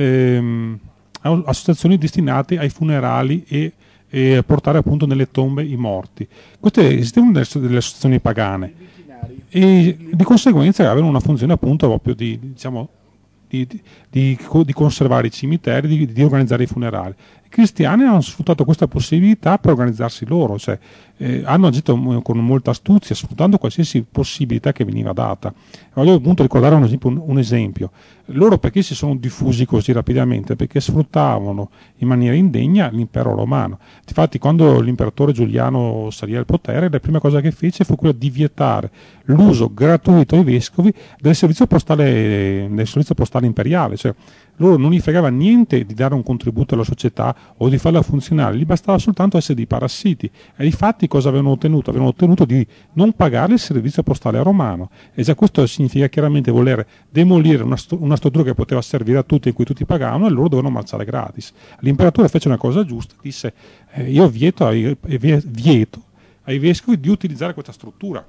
ehm, associazioni destinate ai funerali e, e portare appunto nelle tombe i morti. Queste esistevano delle, delle associazioni pagane e di conseguenza avevano una funzione appunto proprio di, diciamo, di, di, di conservare i cimiteri, di, di organizzare i funerali. I cristiani hanno sfruttato questa possibilità per organizzarsi loro, cioè eh, hanno agito con molta astuzia, sfruttando qualsiasi possibilità che veniva data. Voglio appunto ricordare un esempio, un, un esempio. Loro perché si sono diffusi così rapidamente? Perché sfruttavano in maniera indegna l'impero romano. Infatti quando l'imperatore Giuliano salì al potere, la prima cosa che fece fu quella di vietare l'uso gratuito ai vescovi del servizio postale, del servizio postale imperiale, cioè loro non gli fregava niente di dare un contributo alla società o di farla funzionare, gli bastava soltanto essere dei parassiti. E infatti cosa avevano ottenuto? Avevano ottenuto di non pagare il servizio postale romano, e già questo significa chiaramente voler demolire una, st- una struttura che poteva servire a tutti, in cui tutti pagavano, e loro dovevano marciare gratis. L'imperatore fece una cosa giusta, disse eh, io vieto ai, vieto ai vescovi di utilizzare questa struttura.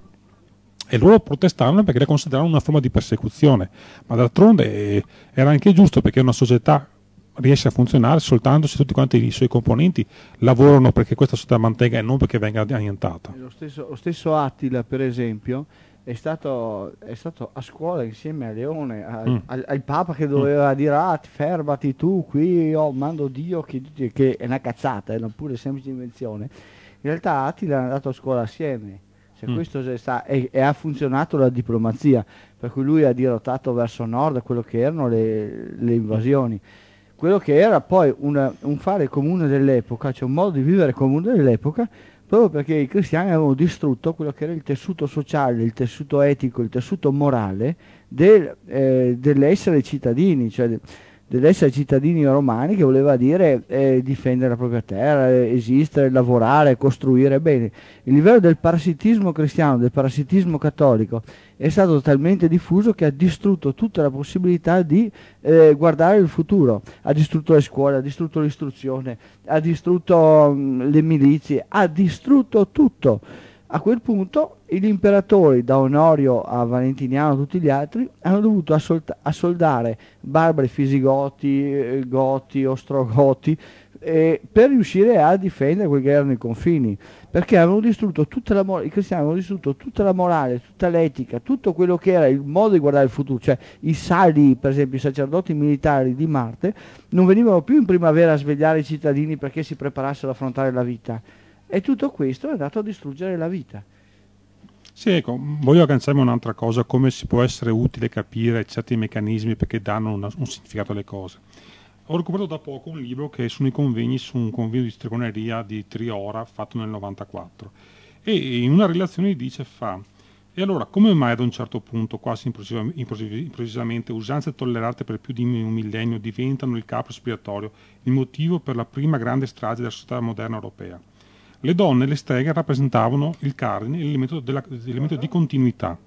E loro protestarono perché la consideravano una forma di persecuzione, ma d'altronde eh, era anche giusto, perché una società riesce a funzionare soltanto se tutti quanti i suoi componenti lavorano perché questa società mantenga e non perché venga annientata. Lo stesso, lo stesso Attila, per esempio, è stato, è stato a scuola insieme a Leone, a, mm. al, al Papa, che doveva mm. dire ah, fermati tu qui, io mando Dio, che, che è una cazzata, è una pure semplice invenzione. In realtà Attila è andato a scuola assieme. Cioè, mm. questo è sta, e, e ha funzionato la diplomazia, per cui lui ha dirottato verso nord quello che erano le, le invasioni, quello che era poi una, un fare comune dell'epoca, cioè un modo di vivere comune dell'epoca, proprio perché i cristiani avevano distrutto quello che era il tessuto sociale, il tessuto etico, il tessuto morale del, eh, dell'essere cittadini, cioè de, dell'essere cittadini romani, che voleva dire eh, difendere la propria terra, eh, esistere, lavorare, costruire bene. Il livello del parassitismo cristiano, del parassitismo cattolico, è stato talmente diffuso che ha distrutto tutta la possibilità di eh, guardare il futuro. Ha distrutto le scuole, ha distrutto l'istruzione, ha distrutto mh, le milizie, ha distrutto tutto. A quel punto gli imperatori, da Onorio a Valentiniano e tutti gli altri, hanno dovuto assolta- assoldare barbari, fisigoti, goti, ostrogoti, eh, per riuscire a difendere quelli che erano i confini, perché avevano distrutto tutta la mo- i cristiani avevano distrutto tutta la morale, tutta l'etica, tutto quello che era il modo di guardare il futuro, cioè i sali, per esempio i sacerdoti militari di Marte, non venivano più in primavera a svegliare i cittadini perché si preparassero ad affrontare la vita, e tutto questo è andato a distruggere la vita. Sì, ecco, voglio agganciarmi a un'altra cosa, come si può essere utile capire certi meccanismi perché danno una, un significato alle cose. Ho recuperato da poco un libro che sono i convegni su un convegno di stregoneria di Triora fatto nel novantaquattro, e in una relazione dice fa e allora come mai ad un certo punto quasi improvvisamente usanze tollerate per più di un millennio diventano il capro espiatorio, il motivo per la prima grande strage della società moderna europea? Le donne, le streghe, rappresentavano il cardine, l'elemento, della, l'elemento di continuità.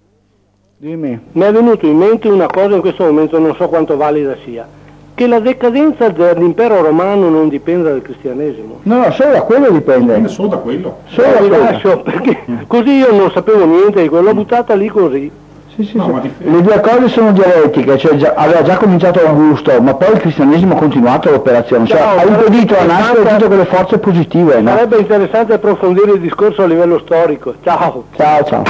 Dimmi. Mi è venuto in mente una cosa in questo momento, non so quanto valida sia, che la decadenza dell'impero romano non dipende dal cristianesimo. No, no, solo da quello dipende. Dipende solo da quello. Solo da quello. Lascio, perché così io non sapevo niente di quello, l'ho buttata lì così. Sì, sì, no, sì. Le due cose sono dialettiche, cioè già, aveva già cominciato Augusto, ma poi il cristianesimo ha continuato l'operazione, cioè no, ha impedito la nascita di tutte quelle forze positive. No? Sarebbe interessante approfondire il discorso a livello storico. Ciao. Ciao, ciao.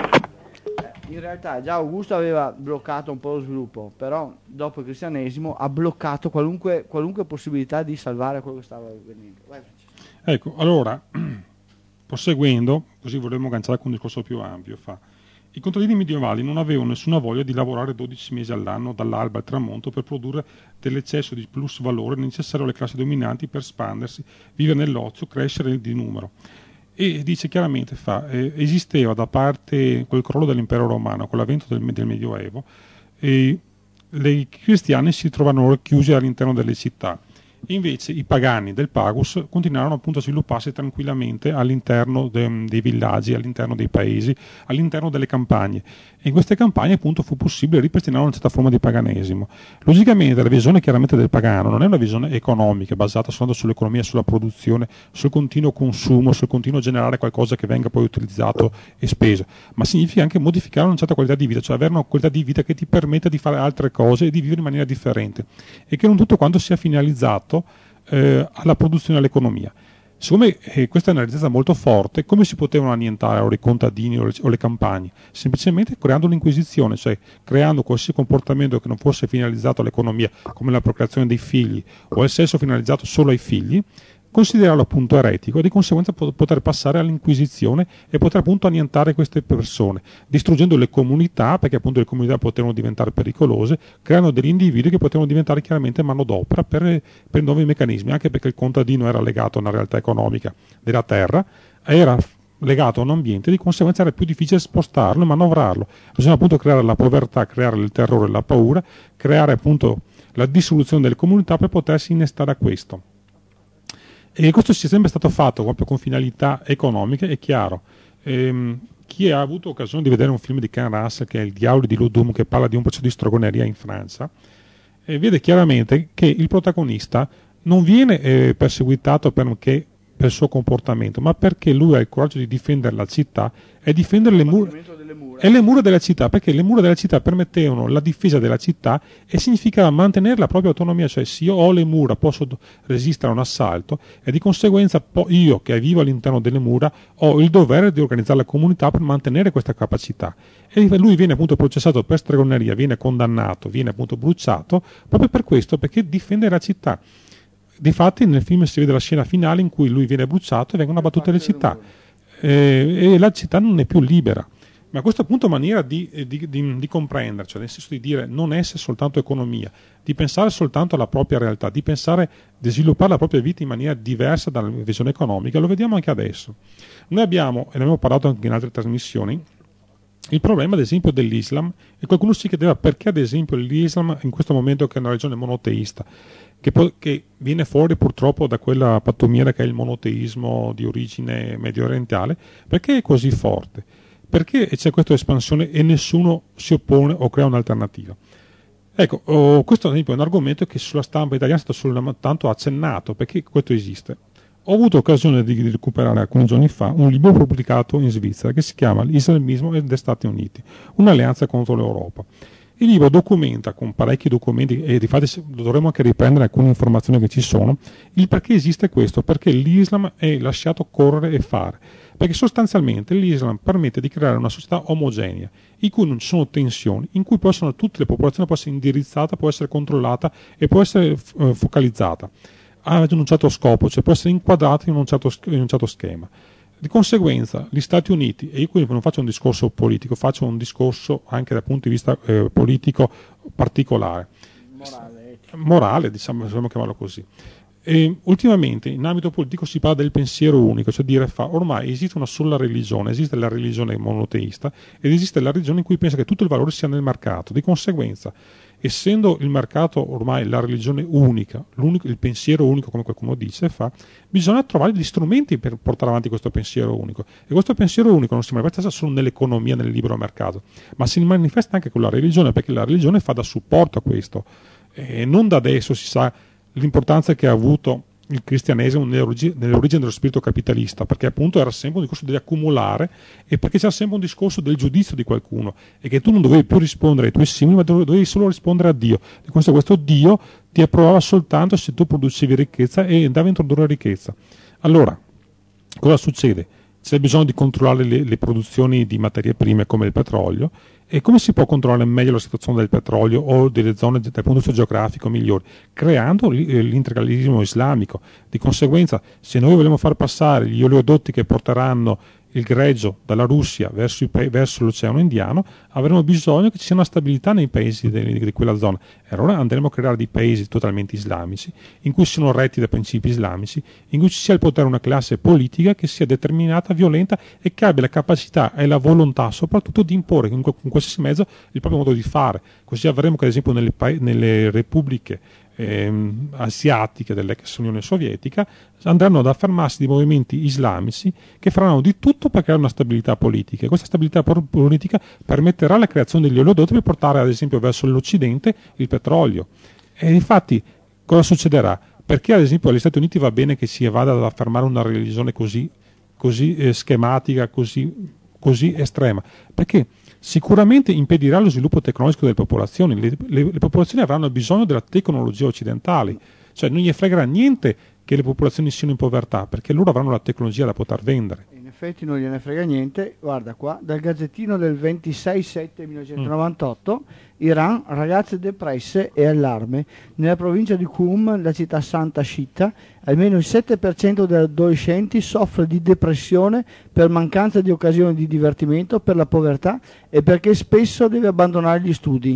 In realtà già Augusto aveva bloccato un po' lo sviluppo, però dopo il cristianesimo ha bloccato qualunque, qualunque possibilità di salvare quello che stava avvenendo. Vai, ecco, allora, proseguendo, così vorremmo agganciare con un discorso più ampio, fa. I contadini medievali non avevano nessuna voglia di lavorare dodici mesi all'anno dall'alba al tramonto per produrre dell'eccesso di plus valore necessario alle classi dominanti per espandersi, vivere nell'ozio, crescere di numero. E dice chiaramente, fa, eh, esisteva da parte quel crollo dell'impero romano, con l'avvento del, del Medioevo, e i cristiani si trovano chiusi all'interno delle città. E invece i pagani del Pagus continuarono appunto a svilupparsi tranquillamente all'interno de, dei villaggi, all'interno dei paesi, all'interno delle campagne. E in queste campagne appunto fu possibile ripristinare una certa forma di paganesimo. Logicamente la visione chiaramente del pagano non è una visione economica basata soltanto sull'economia, sulla produzione, sul continuo consumo, sul continuo generare qualcosa che venga poi utilizzato e speso, ma significa anche modificare una certa qualità di vita, cioè avere una qualità di vita che ti permetta di fare altre cose e di vivere in maniera differente, e che non tutto quanto sia finalizzato eh, alla produzione e all'economia. Siccome eh, questa è una richiesta molto forte, come si potevano annientare ora i contadini o le, o le campagne? Semplicemente creando un'inquisizione, cioè creando qualsiasi comportamento che non fosse finalizzato all'economia, come la procreazione dei figli o il sesso finalizzato solo ai figli, considerarlo appunto eretico e di conseguenza poter passare all'inquisizione e poter appunto annientare queste persone, distruggendo le comunità, perché appunto le comunità potevano diventare pericolose, creando degli individui che potevano diventare chiaramente manodopera per, per nuovi meccanismi, anche perché il contadino era legato a una realtà economica della terra, era legato a un ambiente, di conseguenza era più difficile spostarlo e manovrarlo. Bisogna appunto creare la povertà, creare il terrore e la paura, creare appunto la dissoluzione delle comunità per potersi innestare a questo. E questo sia sempre stato fatto proprio con finalità economiche, è chiaro. Ehm, chi ha avuto occasione di vedere un film di Ken Russell, che è Il Diavolo di Ludum, che parla di un processo di stregoneria in Francia, eh, vede chiaramente che il protagonista non viene eh, perseguitato perché, per il suo comportamento, ma perché lui ha il coraggio di difendere la città e difendere le mura, e le mura della città, perché le mura della città permettevano la difesa della città e significava mantenere la propria autonomia, cioè se io ho le mura posso resistere a un assalto e di conseguenza io che vivo all'interno delle mura ho il dovere di organizzare la comunità per mantenere questa capacità. E lui viene appunto processato per stregoneria, viene condannato, viene appunto bruciato proprio per questo, perché difende la città. Difatti nel film si vede la scena finale in cui lui viene bruciato e vengono abbattute le città eh, e la città non è più libera. Ma questo appunto è una maniera di, di, di, di comprendere, cioè nel senso di dire non essere soltanto economia, di pensare soltanto alla propria realtà, di pensare di sviluppare la propria vita in maniera diversa dalla visione economica. Lo vediamo anche adesso. Noi abbiamo, e ne abbiamo parlato anche in altre trasmissioni, il problema ad esempio dell'Islam, e qualcuno si chiedeva perché ad esempio l'Islam in questo momento che è una religione monoteista, che, poi, che viene fuori purtroppo da quella pattumiera che è il monoteismo di origine medio orientale, perché è così forte? Perché c'è questa espansione e nessuno si oppone o crea un'alternativa? Ecco, oh, questo ad esempio è un argomento che sulla stampa italiana è stato soltanto accennato, perché questo esiste. Ho avuto occasione di, di recuperare alcuni giorni fa un libro pubblicato in Svizzera che si chiama L'islamismo e gli Stati Uniti, un'alleanza contro l'Europa. Il libro documenta con parecchi documenti, e difatti dovremmo anche riprendere alcune informazioni che ci sono, il perché esiste questo, perché l'Islam è lasciato correre e fare. Perché sostanzialmente l'Islam permette di creare una società omogenea, in cui non ci sono tensioni, in cui possono, tutte le popolazioni può essere indirizzata, può essere controllata e può essere eh, focalizzata a un certo scopo, cioè può essere inquadrata in un certo, in un certo schema. Di conseguenza gli Stati Uniti, e io qui non faccio un discorso politico, faccio un discorso anche dal punto di vista eh, politico particolare, Morale, morale diciamo, possiamo chiamarlo così. E ultimamente in ambito politico si parla del pensiero unico, cioè dire fa ormai esiste una sola religione, esiste la religione monoteista ed esiste la religione in cui pensa che tutto il valore sia nel mercato. Di conseguenza, essendo il mercato ormai la religione unica, il pensiero unico come qualcuno dice, fa, bisogna trovare gli strumenti per portare avanti questo pensiero unico. E questo pensiero unico non si manifesta solo nell'economia, nel libero mercato, ma si manifesta anche con la religione, perché la religione fa da supporto a questo. E non da adesso si sa l'importanza che ha avuto il cristianesimo nell'origine, nell'origine dello spirito capitalista, perché appunto era sempre un discorso di accumulare e perché c'era sempre un discorso del giudizio di qualcuno e che tu non dovevi più rispondere ai tuoi simili, ma dovevi solo rispondere a Dio. Di questo, questo Dio ti approvava soltanto se tu producevi ricchezza e andavi a introdurre ricchezza. Allora, cosa succede? C'è bisogno di controllare le, le produzioni di materie prime come il petrolio. E come si può controllare meglio la situazione del petrolio o delle zone dal punto di vista geografico migliori? Creando l'integralismo islamico. Di conseguenza, se noi vogliamo far passare gli oleodotti che porteranno il greggio dalla Russia verso, i, verso l'Oceano Indiano, avremo bisogno che ci sia una stabilità nei paesi di, di quella zona. E allora andremo a creare dei paesi totalmente islamici, in cui siano retti da principi islamici, in cui ci sia il potere una classe politica che sia determinata, violenta e che abbia la capacità e la volontà soprattutto di imporre in, in qualsiasi mezzo il proprio modo di fare. Così avremo che ad esempio nelle, nelle repubbliche ehm, asiatiche dell'ex Unione Sovietica andranno ad affermarsi di movimenti islamici che faranno di tutto per creare una stabilità politica, e questa stabilità politica permetterà la creazione degli oleodotti per portare ad esempio verso l'Occidente il petrolio. E infatti cosa succederà? Perché ad esempio agli Stati Uniti va bene che si vada ad affermare una religione così, così eh, schematica, così, così estrema? Perché sicuramente impedirà lo sviluppo tecnologico delle popolazioni. Le, le, le popolazioni avranno bisogno della tecnologia occidentale, cioè non gli fregherà niente che le popolazioni siano in povertà, perché loro avranno la tecnologia da poter vendere. In effetti non gliene frega niente. Guarda qua, dal Gazzettino del ventisei sette millenovecentonovantotto, mm. Iran, ragazze depresse e allarme. Nella provincia di Qum, la città santa sciita, almeno il sette per cento degli adolescenti soffre di depressione per mancanza di occasioni di divertimento, per la povertà e perché spesso deve abbandonare gli studi.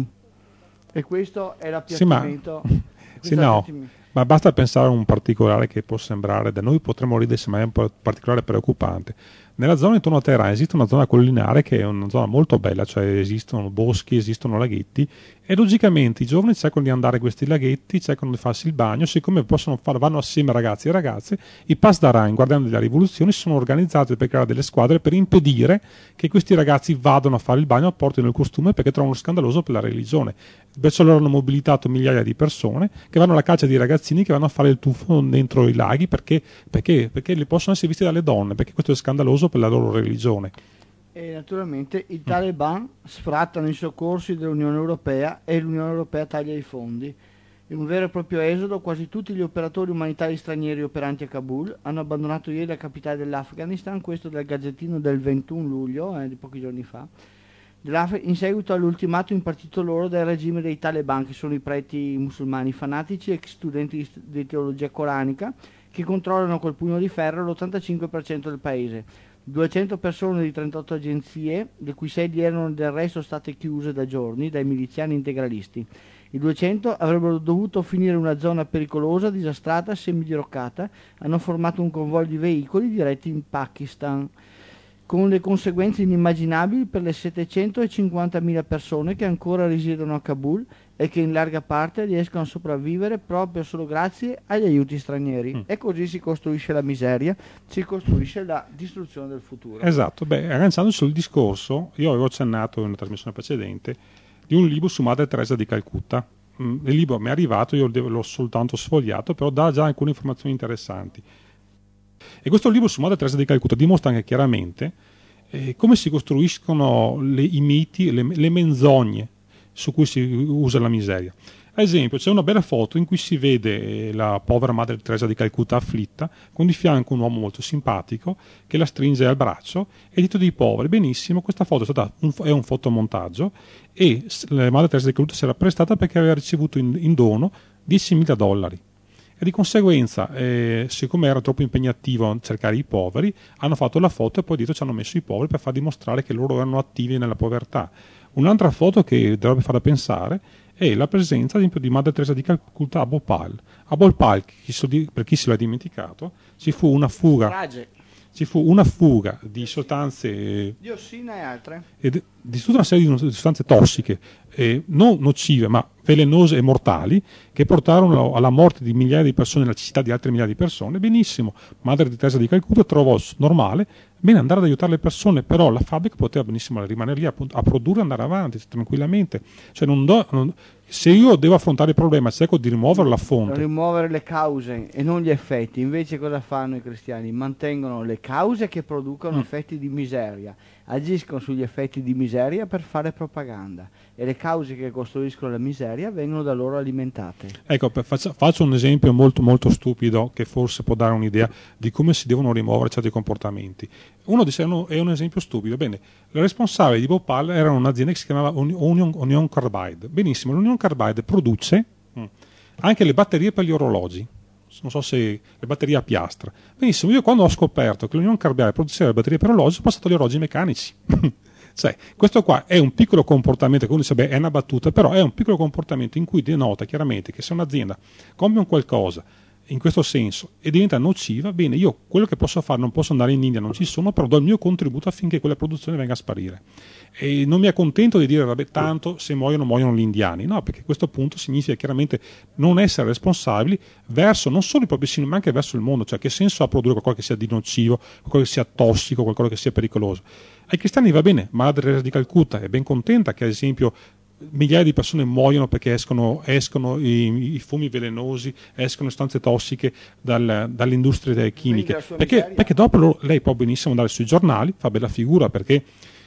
E questo è l'appiattimento. Sì, ma... sì, no. Ma basta pensare a un particolare che può sembrare, da noi potremmo ridere, ma è un particolare preoccupante. Nella zona intorno a Teheran esiste una zona collinare che è una zona molto bella, cioè esistono boschi, esistono laghetti, e logicamente i giovani cercano di andare a questi laghetti, cercano di farsi il bagno, siccome possono fare, vanno assieme ragazzi e ragazze, i Pasdaran, guardiani della rivoluzione, si sono organizzati per creare delle squadre per impedire che questi ragazzi vadano a fare il bagno, portino il costume perché trovano scandaloso per la religione. Perciò loro hanno mobilitato migliaia di persone che vanno alla caccia di ragazzini che vanno a fare il tuffo dentro i laghi perché, perché, perché li possono essere visti dalle donne, perché questo è scandaloso per la loro religione. E naturalmente i Taliban sfrattano i soccorsi dell'Unione Europea e l'Unione Europea taglia i fondi. In un vero e proprio esodo, quasi tutti gli operatori umanitari stranieri operanti a Kabul hanno abbandonato ieri la capitale dell'Afghanistan, questo dal Gazzettino del ventuno luglio, eh, di pochi giorni fa, in seguito all'ultimato impartito loro dal regime dei Taliban, che sono i preti musulmani fanatici e studenti di teologia coranica, che controllano col pugno di ferro l'ottantacinque per cento del paese. duecento persone di trentotto agenzie, le cui sedi erano del resto state chiuse da giorni dai miliziani integralisti. I duecento avrebbero dovuto finire in una zona pericolosa, disastrata, semidiroccata. Hanno formato un convoglio di veicoli diretti in Pakistan, con le conseguenze inimmaginabili per le settecentocinquantamila persone che ancora risiedono a Kabul e che in larga parte riescono a sopravvivere proprio solo grazie agli aiuti stranieri. Mm. E così si costruisce la miseria, si costruisce la distruzione del futuro. Esatto, beh, agganciandosi sul discorso, io avevo accennato in una trasmissione precedente di un libro su Madre Teresa di Calcutta. Mm, il libro mi è arrivato, io l'ho soltanto sfogliato, però dà già alcune informazioni interessanti. E questo libro su Madre Teresa di Calcutta dimostra anche chiaramente eh, come si costruiscono le, i miti, le, le menzogne su cui si usa la miseria. Ad esempio, c'è una bella foto in cui si vede la povera Madre Teresa di Calcutta afflitta, con di fianco un uomo molto simpatico che la stringe al braccio e dietro dei poveri. Benissimo, questa foto è, stata un, è un fotomontaggio e la Madre Teresa di Calcutta si era prestata perché aveva ricevuto in, in dono diecimila dollari. E di conseguenza, eh, siccome era troppo impegnativo a cercare i poveri, hanno fatto la foto e poi dietro ci hanno messo i poveri per far dimostrare che loro erano attivi nella povertà. Un'altra foto che dovrebbe fare pensare è la presenza, ad esempio, di Madre Teresa di Calcutta a Bhopal. A Bhopal, per chi se l'ha dimenticato, ci fu una fuga, Strage. ci fu una fuga di sostanze, Diossina e altre. ed- di tutta una serie di sostanze tossiche, eh, non nocive ma velenose e mortali, che portarono alla morte di migliaia di persone, nella città di altre migliaia di persone. Benissimo, Madre Teresa di Calcutta trovò normale bene andare ad aiutare le persone, però la fabbrica poteva benissimo rimanere lì appunto, a produrre e andare avanti tranquillamente. Cioè non do, non, se io devo affrontare il problema, cerco di rimuovere la fonte. Rimuovere le cause e non gli effetti. Invece cosa fanno i cristiani? Mantengono le cause che producono Mm. effetti di miseria, agiscono sugli effetti di miseria per fare propaganda e le cause che costruiscono la miseria vengono da loro alimentate. Ecco, per- faccia- faccio un esempio molto molto stupido che forse può dare un'idea di come si devono rimuovere certi comportamenti. Uno dice è un, è un esempio stupido. Bene, il responsabile di Bhopal era un'azienda che si chiamava Union, Union Carbide. Benissimo, l'Union Carbide produce mm, anche le batterie per gli orologi. Non so se le batterie a piastra. Benissimo, io quando ho scoperto che l'Union Carbide produceva le batterie per orologi, ho passato agli orologi meccanici. Cioè, questo qua è un piccolo comportamento che uno dice, beh, è una battuta, però è un piccolo comportamento in cui denota chiaramente che se un'azienda compie un qualcosa in questo senso e diventa nociva, bene, io quello che posso fare, non posso andare in India, non ci sono, però do il mio contributo affinché quella produzione venga a sparire. E non mi accontento di dire, vabbè, tanto se muoiono, muoiono gli indiani. No, perché a questo punto significa chiaramente non essere responsabili verso non solo i propri singoli, ma anche verso il mondo. Cioè, che senso ha produrre qualcosa che sia di nocivo, qualcosa che sia tossico, qualcosa che sia pericoloso? Ai cristiani va bene, Madre Teresa di Calcutta è ben contenta che, ad esempio, migliaia di persone muoiono perché escono, escono i, i fumi velenosi, escono sostanze tossiche dal, dalle industrie chimiche. Perché, perché dopo loro, lei può benissimo andare sui giornali, fa bella figura, perché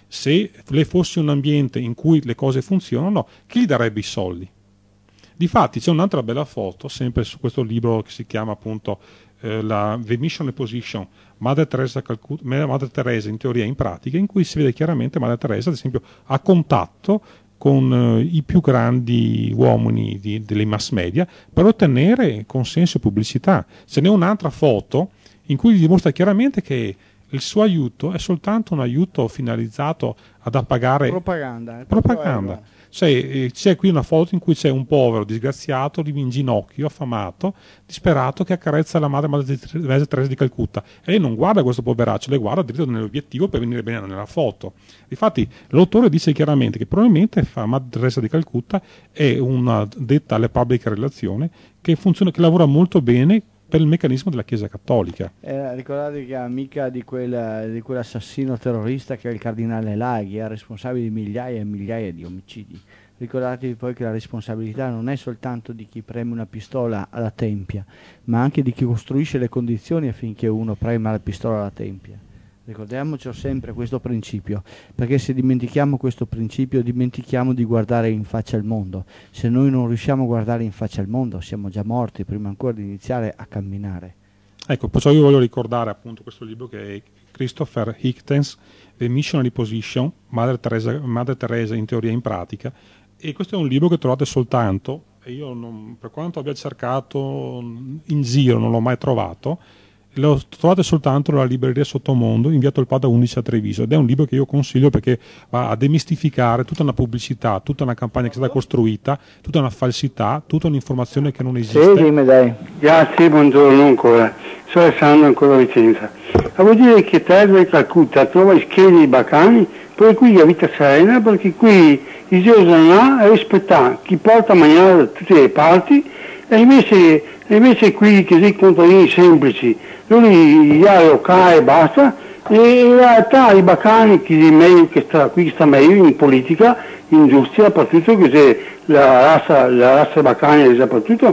se lei fosse un ambiente in cui le cose funzionano, chi gli darebbe i soldi? Difatti c'è un'altra bella foto, sempre su questo libro che si chiama appunto eh, la The Mission and Position, Madre Teresa, Calcut- Madre Teresa in teoria e in pratica, in cui si vede chiaramente Madre Teresa, ad esempio, a contatto con eh, i più grandi uomini di, delle mass media per ottenere consenso e pubblicità. Ce n'è un'altra foto in cui dimostra chiaramente che il suo aiuto è soltanto un aiuto finalizzato ad appagare Propaganda. propaganda. Cioè, eh, c'è qui una foto in cui c'è un povero disgraziato lì in ginocchio, affamato, disperato, che accarezza la madre, madre Teresa di Calcutta, e lei non guarda questo poveraccio, lei guarda dritto nell'obiettivo per venire bene nella foto. Infatti l'autore dice chiaramente che probabilmente fa Madre Teresa di Calcutta è una detta alle pubbliche relazioni che funziona, che lavora molto bene per il meccanismo della Chiesa Cattolica. Eh, ricordate che è amica di, quel, di quell'assassino terrorista che è il cardinale Laghi, è responsabile di migliaia e migliaia di omicidi. Ricordatevi poi che la responsabilità non è soltanto di chi preme una pistola alla tempia, ma anche di chi costruisce le condizioni affinché uno prema la pistola alla tempia. Ricordiamoci sempre questo principio, perché se dimentichiamo questo principio dimentichiamo di guardare in faccia al mondo. Se noi non riusciamo a guardare in faccia al mondo siamo già morti prima ancora di iniziare a camminare. Ecco, perciò io voglio ricordare appunto questo libro che è Christopher Hitchens, The Missionary Position, Madre Teresa, Madre Teresa in teoria e in pratica, e questo è un libro che trovate soltanto, e io non, per quanto abbia cercato in giro non l'ho mai trovato, lo trovate soltanto nella libreria Sottomondo in via Tolpada undici a Treviso, ed è un libro che io consiglio perché va a demistificare tutta una pubblicità, tutta una campagna che è stata costruita, tutta una falsità, tutta un'informazione che non esiste. Sì, dimmi dai. Grazie, buongiorno ancora. Sono Alessandro, ancora a Vicenza. A vuol dire che Teresa di Calcutta trova i schedi bacani, poi qui la vita serena, perché qui il Dio non ha rispetto chi porta a mangiare da tutte le parti, e invece, invece qui che si contadini semplici, lui gli ha locale e basta, e in realtà i bacani che, meglio, che sta qui sta meglio in politica, in industria, soprattutto che se la razza, la razza bacana soprattutto,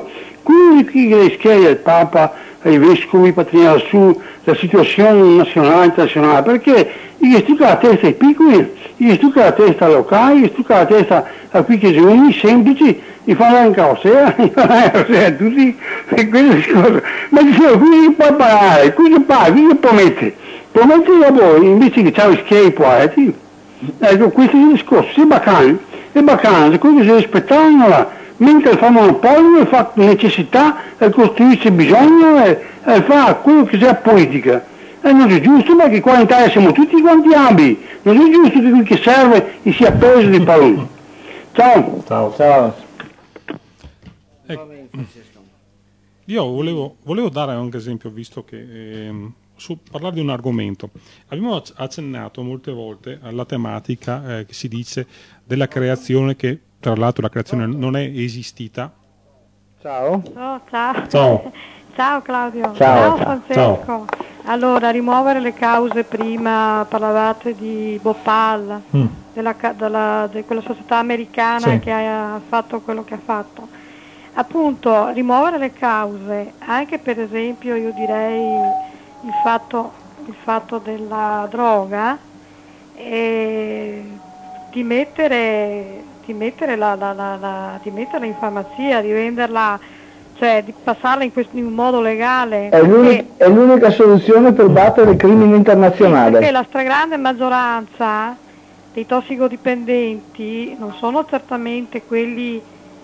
Quelli qui che rischia il Papa, i vescovi per tirare su la situazione nazionale e internazionale, perché gli stucca la testa ai piccoli, gli stucca la testa ai locali, gli stucca la testa a qui che sono semplici, gli fanno anche la sera, gli fanno anche la sera tutti, e quelle cose. Ma dicevo, qui si può parlare, qui si parla, qui si promette, promette da voi, invece che c'è schiavi poeti. Ecco, questo è il discorso, se è bacano, è bacano, se quelli che si rispettano là, mentre fa monopolio, fa necessità, e costruisce bisogno, e, e fa quello che sia politica. E non è giusto perché qua in Italia siamo tutti quanti ambi, non è giusto che quello che serve gli sia preso di pallone. Ciao. Ciao, ciao. Ecco. Io volevo, volevo dare anche esempio, visto che ehm, su parlare di un argomento. Abbiamo accennato molte volte alla tematica eh, che si dice della creazione, che tra l'altro la creazione non è esistita. Ciao. Oh, ciao. Ciao. Ciao Claudio. Ciao, ciao. Francesco. Ciao. Allora, rimuovere le cause, prima parlavate di Bhopal, Mm. della, ca- della- di quella società americana Sì. che ha fatto quello che ha fatto. Appunto, rimuovere le cause, anche per esempio io direi il fatto, il fatto della droga, e di mettere, di mettere la, la, la, la- di metterla in farmacia, di venderla, cioè di passarla in, questo, in un modo legale. È, l'uni- perché- è l'unica soluzione per battere il crimine Sì, internazionale. perché la stragrande maggioranza dei tossicodipendenti non sono certamente quelli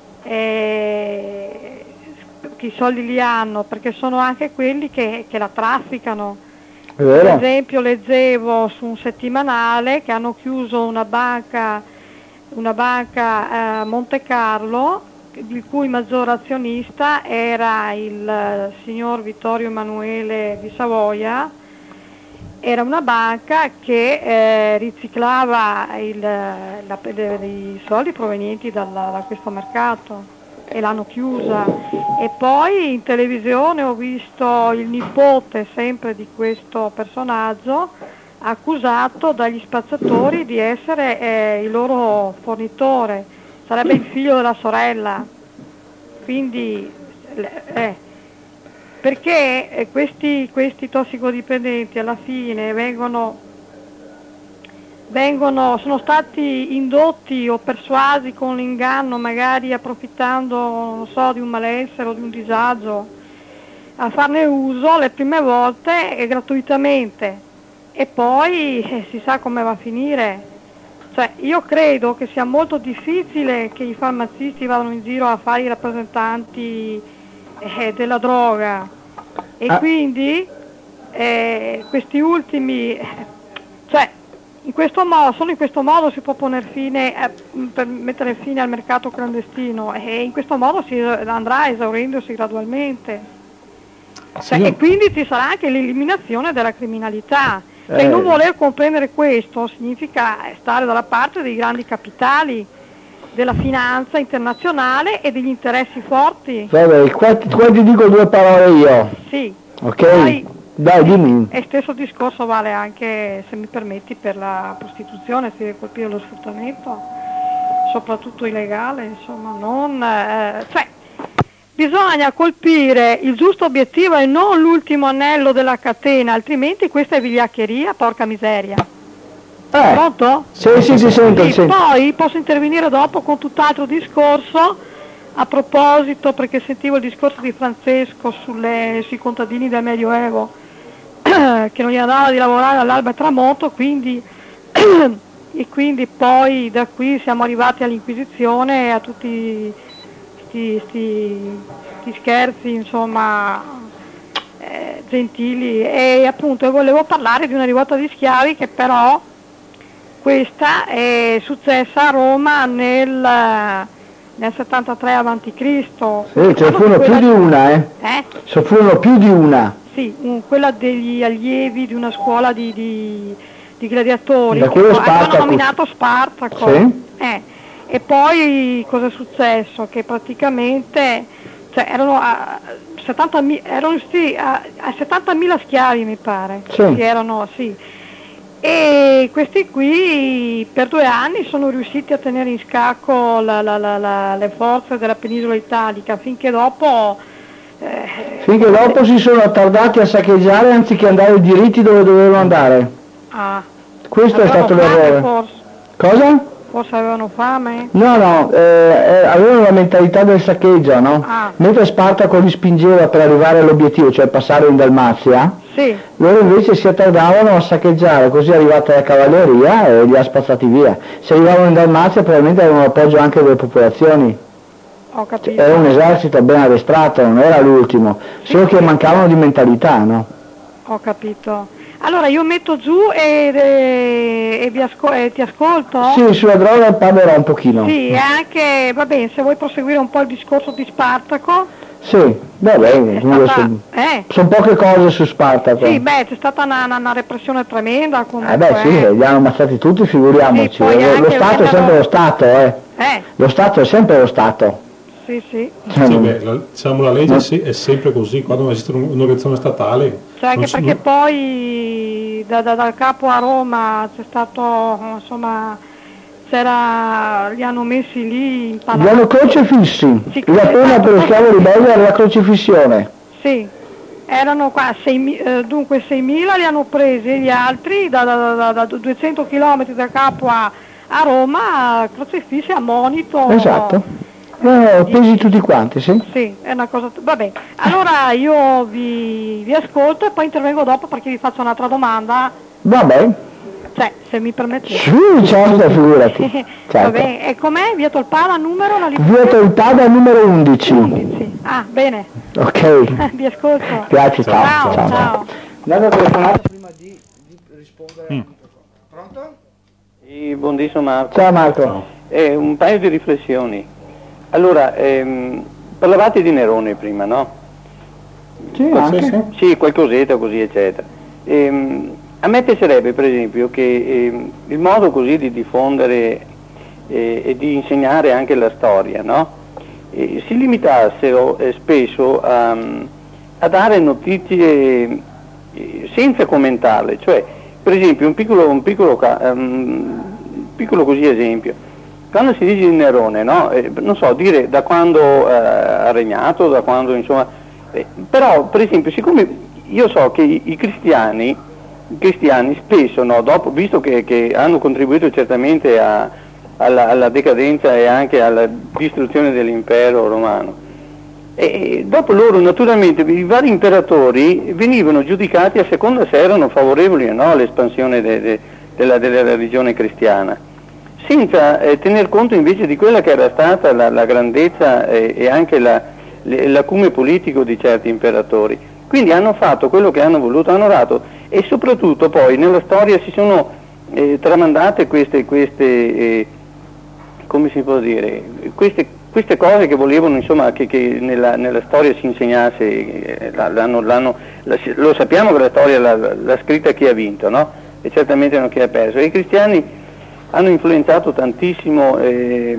eh, che i soldi li hanno, perché sono anche quelli che, che la trafficano. È Per vero? esempio leggevo su un settimanale che hanno chiuso una banca, una banca a Monte Carlo, il cui maggior azionista era il eh, signor Vittorio Emanuele di Savoia. Era una banca che eh, riciclava il, la, de- i soldi provenienti dalla- da questo mercato, e l'hanno chiusa. E poi in televisione ho visto il nipote sempre di questo personaggio accusato dagli spacciatori di essere eh, il loro fornitore, sarebbe il figlio della sorella. Quindi eh, perché eh, questi, questi tossicodipendenti alla fine vengono, vengono, sono stati indotti o persuasi con l'inganno, magari approfittando, non so, di un malessere o di un disagio, a farne uso le prime volte e gratuitamente, e poi eh, si sa come va a finire. Cioè, io credo che sia molto difficile che i farmacisti vadano in giro a fare i rappresentanti eh, della droga, e Ah. quindi eh, questi ultimi, cioè in questo modo, solo in questo modo si può poner fine, eh, per mettere fine al mercato clandestino, e in questo modo si andrà esaurendosi gradualmente. Cioè, Sì. E quindi ci sarà anche l'eliminazione della criminalità. Cioè, Eh. non voler comprendere questo significa stare dalla parte dei grandi capitali, della finanza internazionale e degli interessi forti. Vabbè, qua ti, qua ti dico due parole io, Sì. ok? Poi- Dai, dimmi. E stesso discorso vale anche, se mi permetti, per la prostituzione, si deve colpire lo sfruttamento, soprattutto illegale, insomma, non... eh, cioè, bisogna colpire il giusto obiettivo e non l'ultimo anello della catena, altrimenti questa è vigliaccheria, porca miseria. Eh, Pronto? sì, sì, ti sento, ti Sì, sento. poi posso intervenire dopo con tutt'altro discorso, a proposito, perché sentivo il discorso di Francesco sulle- sui contadini del Medioevo, che non gli andava di lavorare all'alba e tramonto, quindi, e quindi poi da qui siamo arrivati all'Inquisizione e a tutti sti, sti, sti scherzi, insomma, eh, gentili. E appunto io volevo parlare di una rivolta di schiavi che però questa è successa a Roma nel, nel settantatré avanti Cristo. Sì, ce ne furono più di una, eh. Eh? Ce ne furono più di una. Sì, un- quella degli allievi di una scuola di, di, di gladiatori, Da che quello poi avevano Spartacus. nominato Spartaco. Sì. Eh, e poi cosa è successo? Che praticamente cioè, erano, a, settantamila, erano sì, a, a settantamila schiavi, mi pare. Sì. Che erano, sì. E questi qui per due anni sono riusciti a tenere in scacco la- la- la- la- le forze della penisola italica, finché dopo finché dopo si sono tardati a saccheggiare anziché andare diritti dove dovevano andare. Ah. Questo è Avevano stato fame, l'errore. Forse. Cosa? Forse avevano fame? No, no, eh, eh, avevano la mentalità del saccheggio, no? Ah. Mentre Spartaco li spingeva per arrivare all'obiettivo, cioè passare in Dalmazia, Sì. loro invece si attardavano a saccheggiare, così è arrivata la cavalleria e li ha spazzati via. Se arrivavano in Dalmazia probabilmente avevano l'appoggio anche delle popolazioni. Ho capito. Era un esercito ben addestrato, non era l'ultimo, solo che mancavano di mentalità, no? Ho capito. Allora io metto giù e, e, e, vi asco- e ti ascolto? Sì, sulla droga parlerò un pochino. Sì, e anche, va bene, se vuoi proseguire un po' il discorso di Spartaco. Sì, va bene, stata, sono, eh? sono poche cose su Spartaco. Sì, beh, c'è stata una, una, una repressione tremenda comunque. Eh beh sì, eh. li hanno ammazzati tutti, figuriamoci. Sì, poi lo, anche lo Stato vennero- è sempre lo Stato, eh. Eh, Lo Stato è sempre lo Stato. sì, sì. Cioè, Sì, non- beh, la, diciamo, la legge sì, è sempre così, quando esiste un- un'organizzazione statale. Cioè anche non si- perché poi da, da- dal capo a Roma c'è stato, insomma, c'era, li hanno messi lì in Li palazzo. hanno crocefissi. Sì, La pena esatto. per lo schiavo ribelle era la crocifissione. Sì, erano qua, seimi- eh, dunque seimila li hanno presi e gli altri da, da, da, da duecento chilometri da capo a, a Roma, crocefissi a monito. Esatto. Eh, pesi tutti quanti, sì. Sì, è una cosa... Va bene, allora io vi, vi ascolto e poi intervengo dopo perché vi faccio un'altra domanda, Va bene. cioè, se mi permettete. Sì, certo, figurati. Va Certo. bene, e com'è? Via Tolpada, numero? La Via Tolpada numero undici. undici. Ah, bene, Ok. vi ascolto. Grazie, ciao. Ciao, ciao. ciao. Date una telefonata prima di, di rispondere Mm. a Pronto? Sì, buongiorno Marco. Ciao Marco. Eh, un paio di riflessioni. Allora, ehm, parlavate di Nerone prima, no? Sì, Sì, anche. sì. Sì, qualcosetta così, eccetera. Ehm, a me piacerebbe, per esempio, che ehm, il modo così di diffondere eh, e di insegnare anche la storia, no? Eh, si limitassero eh, spesso a, a dare notizie eh, senza commentarle, cioè, per esempio, un piccolo, un piccolo, ca- um, piccolo così esempio. Quando si dice di Nerone, no? Eh, non so, dire da quando eh, ha regnato, da quando insomma... eh, però, per esempio, siccome io so che i, i cristiani, i cristiani spesso, no, dopo, visto che, che hanno contribuito certamente a, alla, alla decadenza e anche alla distruzione dell'impero romano, e dopo loro naturalmente i vari imperatori venivano giudicati a seconda se erano favorevoli o no all'espansione de, de, della, della religione cristiana, senza eh, tener conto invece di quella che era stata la, la grandezza eh, e anche la, le, l'acume politico di certi imperatori. Quindi hanno fatto quello che hanno voluto, hanno dato, e soprattutto poi nella storia si sono eh, tramandate queste, queste eh, come si può dire, queste, queste cose che volevano, insomma, che, che nella, nella storia si insegnasse, eh, l'hanno, l'hanno, la, lo sappiamo che la storia l'ha, l'ha scritta chi ha vinto, no? E certamente non chi ha perso. E i cristiani hanno influenzato tantissimo, eh,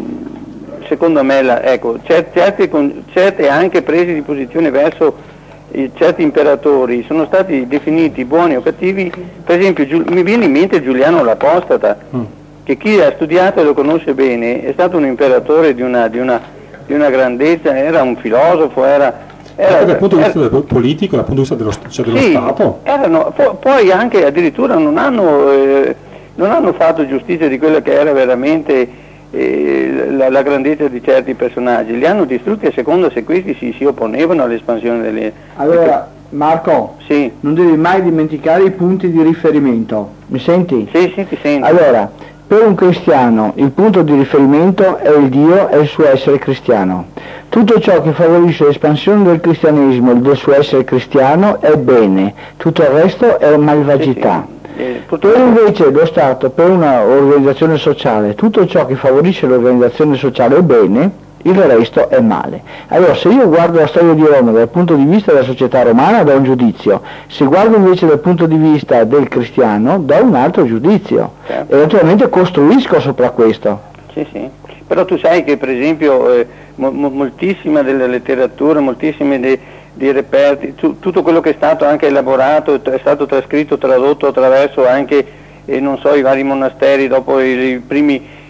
secondo me, la, ecco, certe, certe, certe anche prese di posizione verso eh, certi imperatori sono stati definiti buoni o cattivi. Per esempio Giul- mi viene in mente Giuliano l'Apostata, mm. che chi ha studiato e lo conosce bene è stato un imperatore di una, di una, di una grandezza, era un filosofo, era... Era, dal punto di vista era, politico, dal punto di vista dello, cioè dello sì, Stato. Erano, po- poi anche addirittura non hanno... Eh, non hanno fatto giustizia di quella che era veramente eh, la, la grandezza di certi personaggi, li hanno distrutti a seconda se questi si, si opponevano all'espansione delle... Allora, Marco, sì. non devi mai dimenticare i punti di riferimento. Mi senti? Sì, sì, ti sento. Allora, per un cristiano il punto di riferimento è il Dio e il suo essere cristiano. Tutto ciò che favorisce l'espansione del cristianesimo e del suo essere cristiano è bene, tutto il resto è malvagità. Sì, sì. Eh, per invece lo Stato, per una organizzazione sociale, tutto ciò che favorisce l'organizzazione sociale è bene, il resto è male. Allora, se io guardo la storia di Roma dal punto di vista della società romana, do un giudizio; se guardo invece dal punto di vista del cristiano, do un altro giudizio. Certo. E naturalmente costruisco sopra questo. Sì, sì. Però tu sai che, per esempio, eh, mo- mo- moltissima della letteratura, moltissime dei di reperti, tu, tutto quello che è stato anche elaborato, è stato trascritto, tradotto attraverso anche, eh, non so, i vari monasteri dopo i, i primi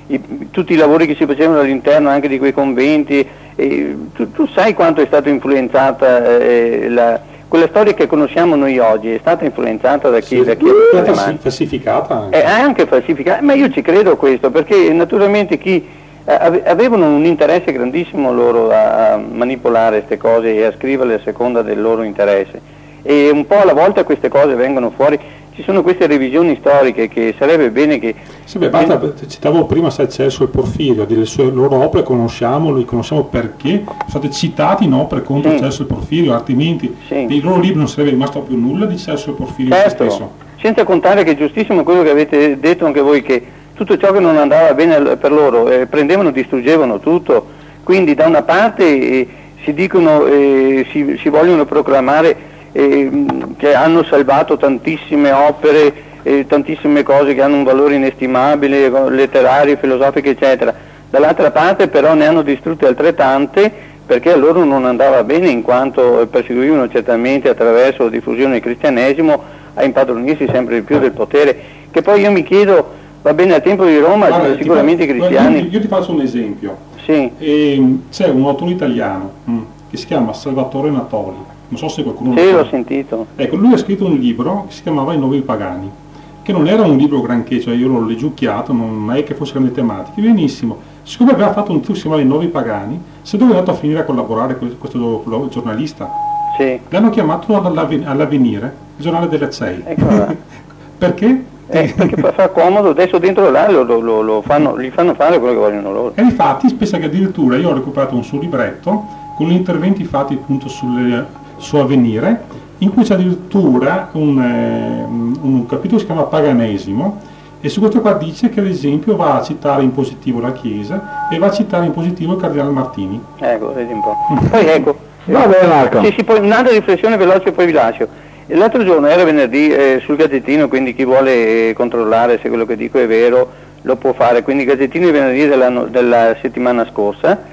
i, tutti i lavori che si facevano all'interno anche di quei conventi, e tu, tu sai quanto è stata influenzata eh, la, quella storia che conosciamo noi oggi, è stata influenzata da chi, sì, da chi è stata falsificata anche. È anche falsificata, ma io ci credo a questo, perché naturalmente chi eh, avevano un interesse grandissimo loro a, a manipolare queste cose e a scriverle a seconda del loro interesse, e un po' alla volta queste cose vengono fuori. Ci sono queste revisioni storiche che sarebbe bene che... Sì, beh, basta, citavo prima Celso e Porfirio, delle sue loro opere conosciamo, li conosciamo perché sono state citate in opere contro sì. Celso e Porfirio, altrimenti sì. Nei loro libri non sarebbe rimasto più nulla di Celso e Porfirio certo. stesso. Senza contare che è giustissimo quello che avete detto anche voi, che tutto ciò che non andava bene per loro eh, prendevano, distruggevano tutto, quindi da una parte eh, si dicono, eh, si, si vogliono proclamare Eh, che hanno salvato tantissime opere, eh, tantissime cose che hanno un valore inestimabile, letterarie, filosofiche eccetera, dall'altra parte però ne hanno distrutte altrettante perché a loro non andava bene, in quanto perseguivano certamente attraverso la diffusione del cristianesimo a impadronirsi sempre di più del potere, che poi io mi chiedo, va bene, al tempo di Roma guarda, sicuramente i cristiani... Io, io ti faccio un esempio, sì. e, c'è un autore italiano mh, che si chiama Salvatore Natoli. Non so se qualcuno sì, lo l'ho sentito. Ecco, lui ha scritto un libro che si chiamava I Novi Pagani, che non era un libro granché, cioè io l'ho leggiucchiato, non è che fosse grandi tematiche, benissimo. Siccome aveva fatto un libro che si chiamava I Novi Pagani, se dove è andato a finire a collaborare con questo giornalista? Sì. L'hanno chiamato all'Avvenire, il giornale delle C E I. Ecco. Perché? Eh, perché fa comodo, adesso dentro là lo, lo, lo fanno, gli fanno fare quello che vogliono loro. E infatti, pensa che addirittura io ho recuperato un suo libretto con gli interventi fatti appunto sulle... su Avvenire, in cui c'è addirittura un, eh, un capitolo che si chiama Paganesimo, e su questo qua dice che ad esempio va a citare in positivo la Chiesa e va a citare in positivo il Cardinale Martini. Ecco, vedi un po'. Poi ecco, va bene Marco. Sì, sì, poi un'altra riflessione veloce e poi vi lascio. L'altro giorno era venerdì eh, sul Gazzettino, quindi chi vuole eh, controllare se quello che dico è vero lo può fare, quindi il Gazzettino di venerdì della, della settimana scorsa,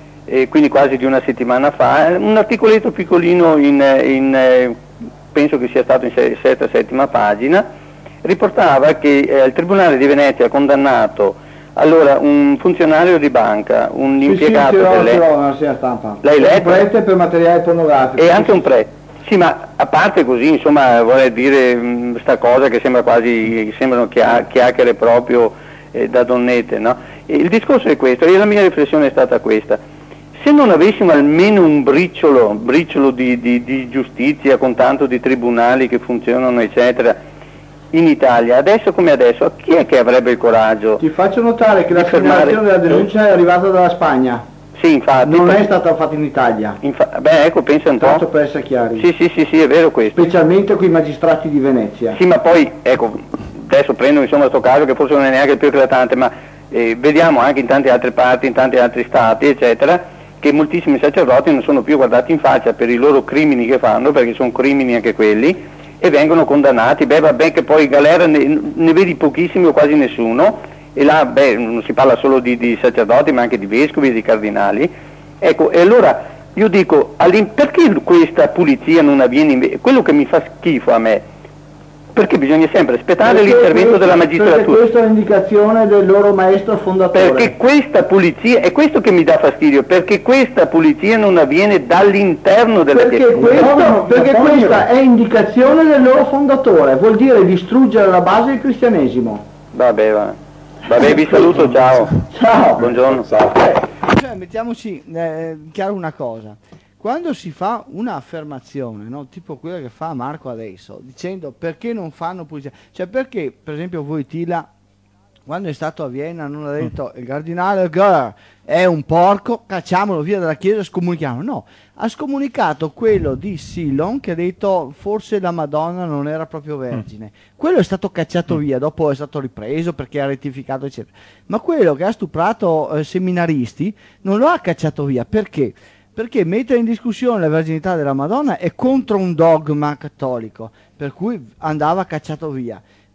e quindi quasi di una settimana fa, un articoletto piccolino in, in penso che sia stato in sesta, settima pagina, riportava che eh, il Tribunale di Venezia ha condannato allora un funzionario di banca, un sì, impiegato sì, delle... sì, stampa. L'hai letto? Un prete per materiale pornografico. E anche un prete. Sì, ma a parte così, insomma, vorrei dire mh, sta cosa che sembra quasi, sembrano chia- chiacchiere proprio eh, da donnette, no? E il discorso è questo, e la mia riflessione è stata questa. Se non avessimo almeno un briciolo, briciolo di, di, di giustizia, con tanto di tribunali che funzionano, eccetera, in Italia, adesso come adesso, chi è che avrebbe il coraggio? Ti faccio notare che la segnalazione della denuncia è arrivata dalla Spagna. Sì, infatti. Non è stata fatta in Italia. Infa- beh, ecco, pensa un po'. Tanto per essere chiari. Sì, sì, sì, sì, è vero questo. Specialmente con i magistrati di Venezia. Sì, ma poi, ecco, adesso prendo insomma questo caso che forse non è neanche il più eclatante, ma eh, vediamo anche in tante altre parti, in tanti altri stati, eccetera, che moltissimi sacerdoti non sono più guardati in faccia per i loro crimini che fanno, perché sono crimini anche quelli, e vengono condannati. Beh, vabbè, che poi in galera ne, ne vedi pochissimi o quasi nessuno, e là, beh, non si parla solo di, di sacerdoti, ma anche di vescovi e di cardinali. Ecco, e allora io dico, perché questa pulizia non avviene in... Quello che mi fa schifo a me, perché bisogna sempre aspettare perché l'intervento questo, della magistratura. Perché questa è l'indicazione del loro maestro fondatore. Perché questa pulizia, è questo che mi dà fastidio, perché questa pulizia non avviene dall'interno della perché Chiesa. Questo, no, perché questa è indicazione del loro fondatore, vuol dire distruggere la base del cristianesimo. Vabbè, va. Vabbè, vi saluto, ciao. Ciao. Buongiorno. Ciao. Cioè, mettiamoci eh, chiaro una cosa. Quando si fa un'affermazione, no, tipo quella che fa Marco adesso, dicendo perché non fanno pulizia, cioè perché, per esempio, Wojtyla, quando è stato a Vienna, non ha detto il cardinale Göhr è un porco, cacciamolo via dalla chiesa e scomunichiamo. No, ha scomunicato quello di Silon che ha detto forse la Madonna non era proprio vergine. Quello è stato cacciato via, dopo è stato ripreso perché ha rettificato, eccetera. Ma quello che ha stuprato eh, seminaristi non lo ha cacciato via, perché? Perché mettere in discussione la verginità della Madonna è contro un dogma cattolico, per cui andava cacciato via.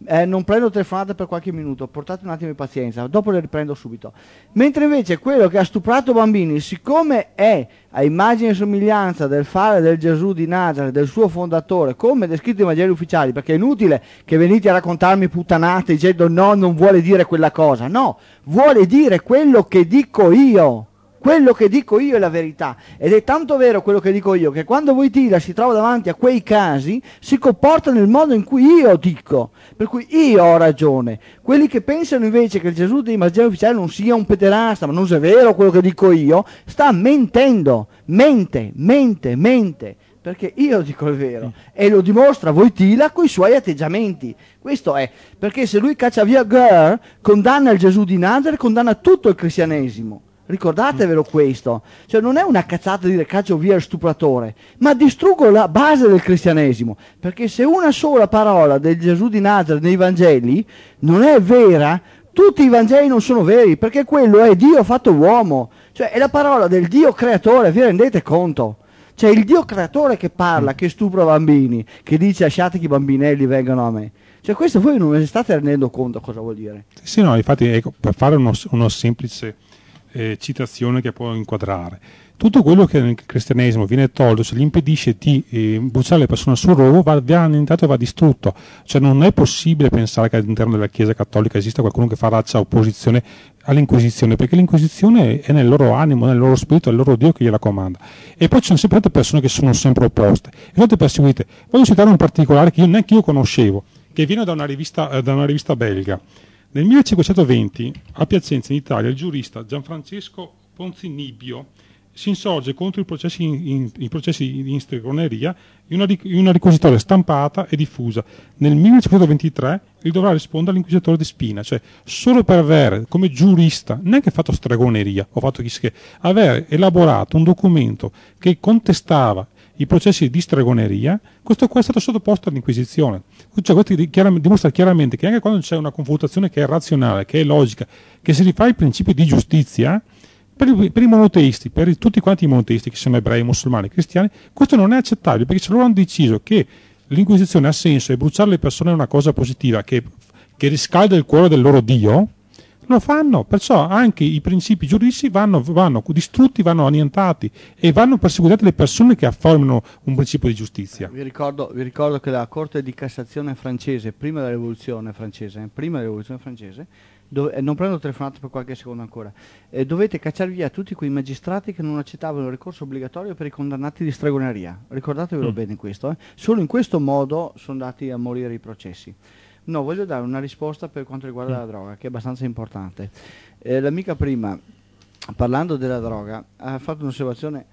Eh, non prendo telefonate per qualche minuto, portate un attimo di pazienza, dopo le riprendo subito. Mentre invece quello che ha stuprato bambini, siccome è a immagine e somiglianza del fare del Gesù di Nazareth, del suo fondatore, come descritto nei Vangeli ufficiali, perché è inutile che venite a raccontarmi puttanate dicendo no, non vuole dire quella cosa, no, vuole dire quello che dico io. Quello che dico io è la verità, ed è tanto vero quello che dico io che quando Wojtyla si trova davanti a quei casi si comporta nel modo in cui io dico, per cui io ho ragione. Quelli che pensano invece che il Gesù dei Vangeli ufficiali non sia un pederasta, ma non è vero quello che dico io, sta mentendo, mente, mente, mente, perché io dico il vero e lo dimostra Wojtyla con i suoi atteggiamenti. Questo è, perché se lui caccia via Ger, condanna il Gesù di Nazareth, condanna tutto il cristianesimo. Ricordatevelo questo, cioè non è una cazzata dire caccio via il stupratore, ma distruggo la base del cristianesimo, perché se una sola parola del Gesù di Nazareth nei Vangeli non è vera, tutti i Vangeli non sono veri, perché quello è Dio fatto uomo, cioè è la parola del Dio creatore, vi rendete conto? C'è il Dio creatore che parla, che stupra bambini, che dice lasciate che i bambinelli vengano a me. Cioè questo voi non vi state rendendo conto cosa vuol dire? Sì, no, infatti ecco, per fare uno, uno semplice eh, citazione che può inquadrare, tutto quello che nel cristianesimo viene tolto, se gli impedisce di eh, bruciare le persone sul rogo, va, va annientato e va distrutto. Cioè non è possibile pensare che all'interno della Chiesa Cattolica esista qualcuno che faccia opposizione all'Inquisizione, perché l'Inquisizione è nel loro animo, nel loro spirito, è il loro Dio che gliela comanda. E poi ci sono sempre tante persone che sono sempre opposte e tante perseguite. Voglio citare un particolare che io neanche io conoscevo, che viene da una rivista, eh, da una rivista belga. Nel millecinquecentoventi a Piacenza, in Italia, il giurista Gianfrancesco Ponzinibio si insorge contro i processi in, in, i processi in stregoneria in una, in una riquisitoria stampata e diffusa. Nel millecinquecentoventitré il dovrà rispondere all'inquisitore di Spina, cioè solo per avere come giurista, neanche fatto stregoneria, o fatto chissà che, aver elaborato un documento che contestava i processi di stregoneria, questo qua è stato sottoposto all'inquisizione. Cioè, questo dimostra chiaramente che anche quando c'è una confutazione che è razionale, che è logica, che si rifà ai principi di giustizia, per i, per i monoteisti, per i, tutti quanti i monoteisti, che siano ebrei, musulmani, cristiani, questo non è accettabile, perché se loro hanno deciso che l'inquisizione ha senso e bruciare le persone è una cosa positiva, che, che riscalda il cuore del loro Dio, lo fanno, perciò anche i principi giuridici vanno, vanno distrutti, vanno annientati e vanno perseguitate le persone che affermano un principio di giustizia. Vi ricordo, vi ricordo che la Corte di Cassazione francese, prima della rivoluzione francese, prima della rivoluzione francese, dove, eh, non prendo telefonate per qualche secondo ancora, eh, dovete cacciare via tutti quei magistrati che non accettavano il ricorso obbligatorio per i condannati di stregoneria. Ricordatevelo mm. bene questo, eh. Solo in questo modo sono andati a morire i processi. No, voglio dare una risposta per quanto riguarda mm. la droga, che è abbastanza importante. Eh, l'amica prima, parlando della droga, ha fatto un'osservazione,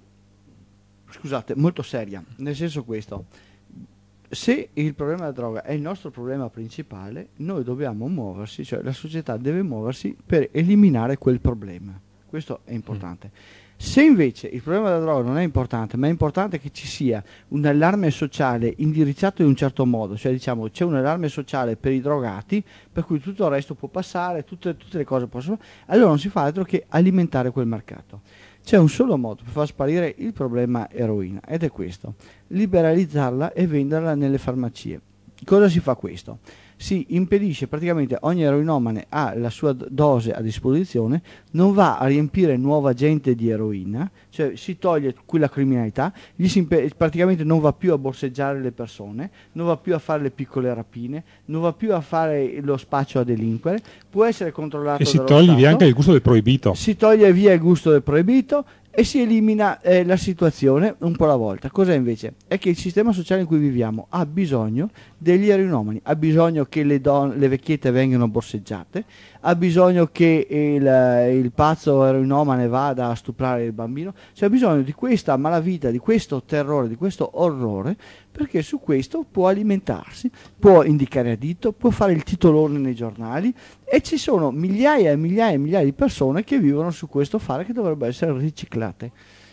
scusate, molto seria, nel senso questo: se il problema della droga è il nostro problema principale, noi dobbiamo muoversi, cioè la società deve muoversi per eliminare quel problema. Questo è importante. Mm. Se invece il problema della droga non è importante, ma è importante che ci sia un allarme sociale indirizzato in un certo modo, cioè diciamo c'è un allarme sociale per i drogati, per cui tutto il resto può passare, tutte, tutte le cose possono, allora non si fa altro che alimentare quel mercato. C'è un solo modo per far sparire il problema eroina, ed è questo: liberalizzarla e venderla nelle farmacie. Cosa si fa questo? Si impedisce praticamente, ogni eroinomane ha la sua dose a disposizione, non va a riempire nuova gente di eroina, cioè si toglie quella criminalità, gli si impe- praticamente non va più a borseggiare le persone, non va più a fare le piccole rapine, non va più a fare lo spaccio a delinquere, può essere controllato e si dallo toglie Stato, via anche il gusto del proibito. Si toglie via il gusto del proibito e si elimina eh, la situazione un po' alla volta. Cos'è invece? È che il sistema sociale in cui viviamo ha bisogno degli eroinomani, ha bisogno che le, don- le vecchiette vengano borseggiate, ha bisogno che il, il pazzo eroinomane vada a stuprare il bambino, c'è bisogno di questa malavita, di questo terrore, di questo orrore, perché su questo può alimentarsi, può indicare a dito, può fare il titolone nei giornali, e ci sono migliaia e migliaia e migliaia di persone che vivono su questo fare, che dovrebbero essere riciclate.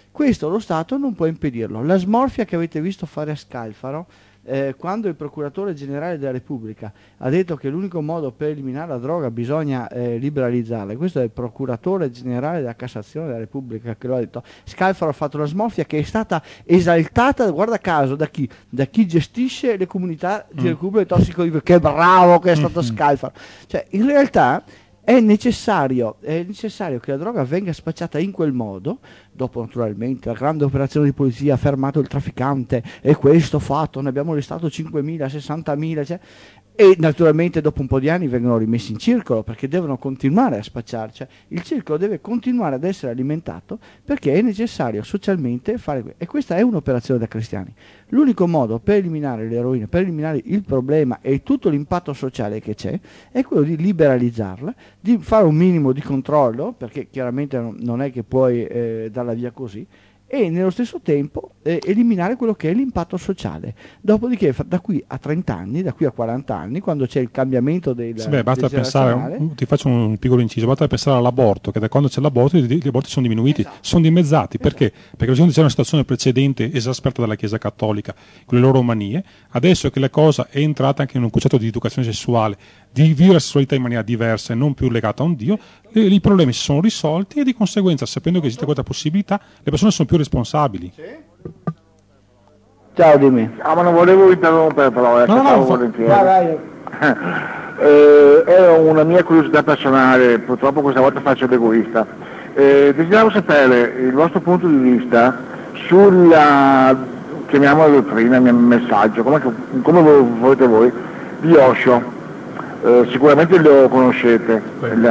Questo lo Stato non può impedirlo. La smorfia che avete visto fare a Scalfaro, eh, quando il procuratore generale della Repubblica ha detto che l'unico modo per eliminare la droga bisogna eh, liberalizzarla, questo è il procuratore generale della Cassazione della Repubblica che lo ha detto. Scalfaro ha fatto la smorfia che è stata esaltata, guarda caso, da chi? Da chi gestisce le comunità di recupero dei tossicodipendenti. Che bravo che è stato Scalfaro! Cioè, in realtà è necessario, è necessario che la droga venga spacciata in quel modo. Dopo naturalmente la grande operazione di polizia ha fermato il trafficante e questo fatto, ne abbiamo arrestato cinquemila, sessantamila, cioè, e naturalmente dopo un po' di anni vengono rimessi in circolo perché devono continuare a spacciare, cioè, il circolo deve continuare ad essere alimentato perché è necessario socialmente fare questo, e questa è un'operazione da cristiani. L'unico modo per eliminare l'eroina, per eliminare il problema e tutto l'impatto sociale che c'è, è quello di liberalizzarla, di fare un minimo di controllo, perché chiaramente non, non è che puoi eh, darla via così, e nello stesso tempo eh, eliminare quello che è l'impatto sociale. Dopodiché da qui a trenta anni, da qui a quaranta anni, quando c'è il cambiamento del sì, beh, basta pensare, ti faccio un piccolo inciso, basta pensare all'aborto, che da quando c'è l'aborto gli aborti sono diminuiti, esatto. sono dimezzati, esatto. perché? Perché c'è una situazione precedente esasperata dalla Chiesa Cattolica con le loro manie, adesso che la cosa è entrata anche in un concetto di educazione sessuale, di vivere la sessualità in maniera diversa e non più legata a un Dio, le, i problemi si sono risolti e di conseguenza, sapendo che esiste questa possibilità, le persone sono più responsabili. Sì. Ciao, dimmi. Ah, ma non volevo interrompere, però, eh, no, no, volentieri. Vai, vai. eh, è una mia curiosità personale, purtroppo questa volta faccio l'egoista. Eh, desideravo sapere il vostro punto di vista sulla, chiamiamola dottrina, messaggio, come, come lo volete voi, di Osho. Eh, sicuramente lo conoscete.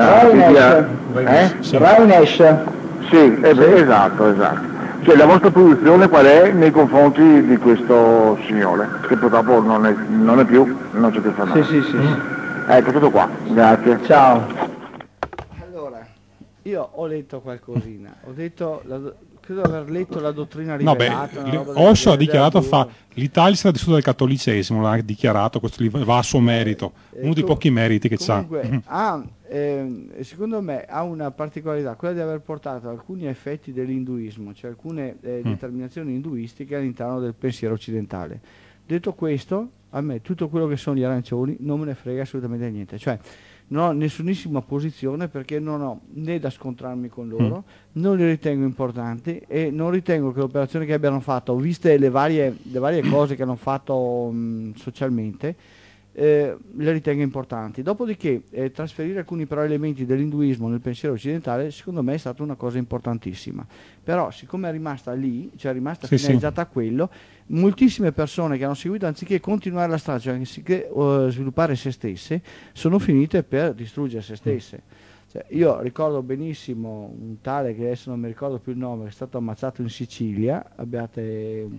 Rainesh. Eh? Sì, eh, beh, esatto, esatto. Cioè, la vostra posizione qual è nei confronti di questo signore, che purtroppo non è, non è più, non c'è più fa Sì, sì, sì. Ecco, tutto qua, grazie. Ciao. Allora, io ho letto qualcosina, ho detto, la, credo di aver letto la dottrina no, rivelata. Beh, Osho ha dichiarato, fa, l'Italia sarà distrutta dal cattolicesimo, l'ha dichiarato, questo va a suo merito, eh, uno dei com- pochi meriti che comunque, ha. ha eh, secondo me ha una particolarità, quella di aver portato alcuni effetti dell'induismo, cioè alcune eh, mm. determinazioni induistiche all'interno del pensiero occidentale. Detto questo, a me tutto quello che sono gli arancioni non me ne frega assolutamente niente, cioè non ho nessunissima posizione perché non ho né da scontrarmi con loro, mm. non li ritengo importanti e non ritengo che l'operazione che abbiano fatto, viste le varie, le varie cose che hanno fatto mh, socialmente, eh, le ritengo importanti. Dopodiché eh, trasferire alcuni però elementi dell'induismo nel pensiero occidentale secondo me è stata una cosa importantissima, però siccome è rimasta lì, cioè è rimasta sì, finalizzata sì. a quello, moltissime persone che hanno seguito, anziché continuare la strada, cioè anziché uh, sviluppare se stesse, sono finite per distruggere se stesse. Cioè, io ricordo benissimo un tale, che adesso non mi ricordo più il nome, che è stato ammazzato in Sicilia, abbiate,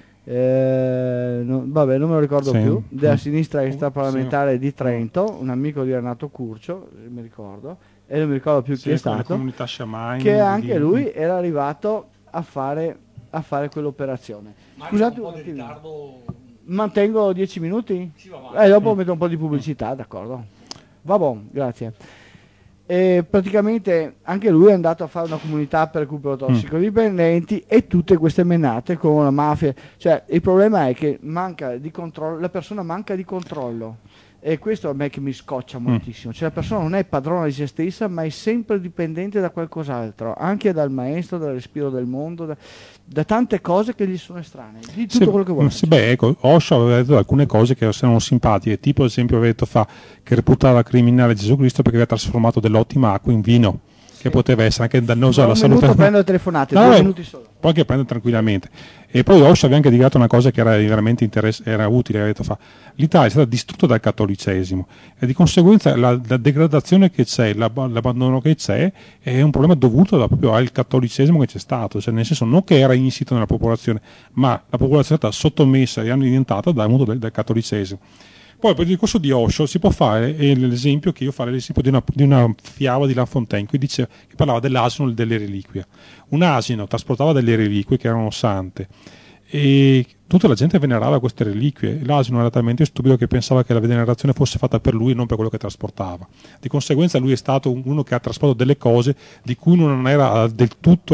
eh, no, vabbè non me lo ricordo sì. più, della sinistra extraparlamentare sì. di Trento, un amico di Renato Curcio, mi ricordo, e non mi ricordo più sì, chi è stato, che anche di... lui era arrivato a fare, a fare quell'operazione. Scusate un, un ritardo... mantengo dieci minuti? Sì, eh, dopo metto un po' di pubblicità, d'accordo? Va buon, grazie. E praticamente anche lui è andato a fare una comunità per recupero tossicodipendenti mm. e tutte queste menate con la mafia, cioè il problema è che manca di controllo, la persona manca di controllo e questo a me che mi scoccia moltissimo, cioè la persona non è padrona di se stessa ma è sempre dipendente da qualcos'altro, anche dal maestro, dal respiro del mondo, da, da tante cose che gli sono estranee, di tutto sì, quello che vuole. Sì, beh, ecco, Osho aveva detto alcune cose che erano simpatiche, tipo ad esempio aveva detto fa che reputava criminale Gesù Cristo perché aveva trasformato dell'ottima acqua in vino, sì. che poteva essere anche dannosa alla salute. Un minuto prendo le telefonate, no, due minuti solo. Poi che prende tranquillamente. E poi Osho aveva anche dichiarato una cosa che era veramente interess- era utile, aveva detto fa l'Italia è stata distrutta dal cattolicesimo e di conseguenza la, la degradazione che c'è, l'ab- l'abbandono che c'è è un problema dovuto da, proprio al cattolicesimo che c'è stato, cioè nel senso non che era insito nella popolazione, ma la popolazione è stata sottomessa e annientata dal mondo del, del cattolicesimo. Poi per il discorso di Osho si può fare eh, l'esempio che io farei l'esempio di una, di una fiaba di La Fontaine che, dice, che parlava dell'asino e delle reliquie. Un asino trasportava delle reliquie che erano sante e tutta la gente venerava queste reliquie. L'asino era talmente stupido che pensava che la venerazione fosse fatta per lui e non per quello che trasportava. Di conseguenza lui è stato uno che ha trasportato delle cose di cui non era del tutto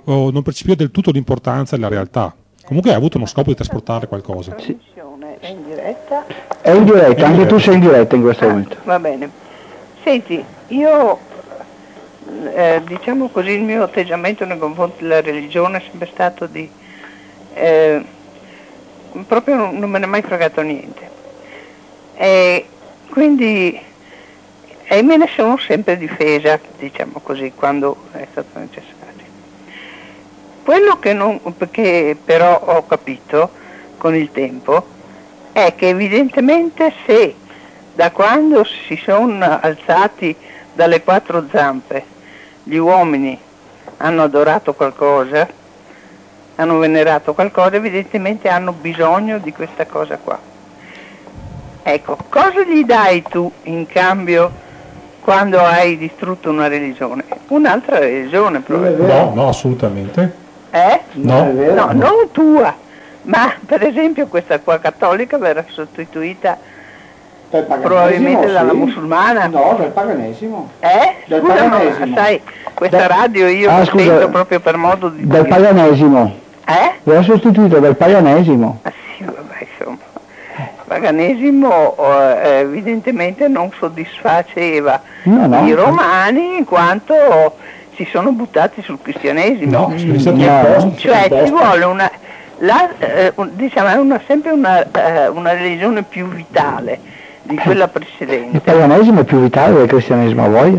o non percepiva del tutto l'importanza della realtà. Comunque ha avuto uno scopo di trasportare qualcosa. Sì. È in diretta? È in diretta, anche tu sei in diretta in questo Ah, momento. va bene. Senti, io eh, diciamo così, il mio atteggiamento nei confronti della religione è sempre stato di eh, proprio non, non me ne è mai fregato niente. E quindi e me ne sono sempre difesa, diciamo così, quando è stato necessario. Quello che, non, che però ho capito con il tempo è che evidentemente se da quando si sono alzati dalle quattro zampe gli uomini hanno adorato qualcosa, hanno venerato qualcosa, evidentemente hanno bisogno di questa cosa qua. Ecco, cosa gli dai tu in cambio quando hai distrutto una religione? Un'altra religione probabilmente. No, no, assolutamente. Eh? No, no, non tua, ma per esempio questa qua cattolica verrà sostituita probabilmente dalla sì. musulmana. No, del paganesimo. Eh? Del Scusa, paganesimo. ma sai, questa Da- radio io Ah, la scusa, sento proprio per modo di Dal dire. paganesimo. Eh? Verrà sostituito dal paganesimo. Ah, sì, vabbè, insomma. Il paganesimo eh, evidentemente non soddisfaceva No, no. i romani in quanto si sono buttati sul cristianesimo. No, sono stati No. imposti. Cioè ci vuole una, la, eh, un- diciamo, è una, sempre una, eh, una religione più vitale di quella Il precedente. paganesimo è più vitale del cristianesimo, a voglia?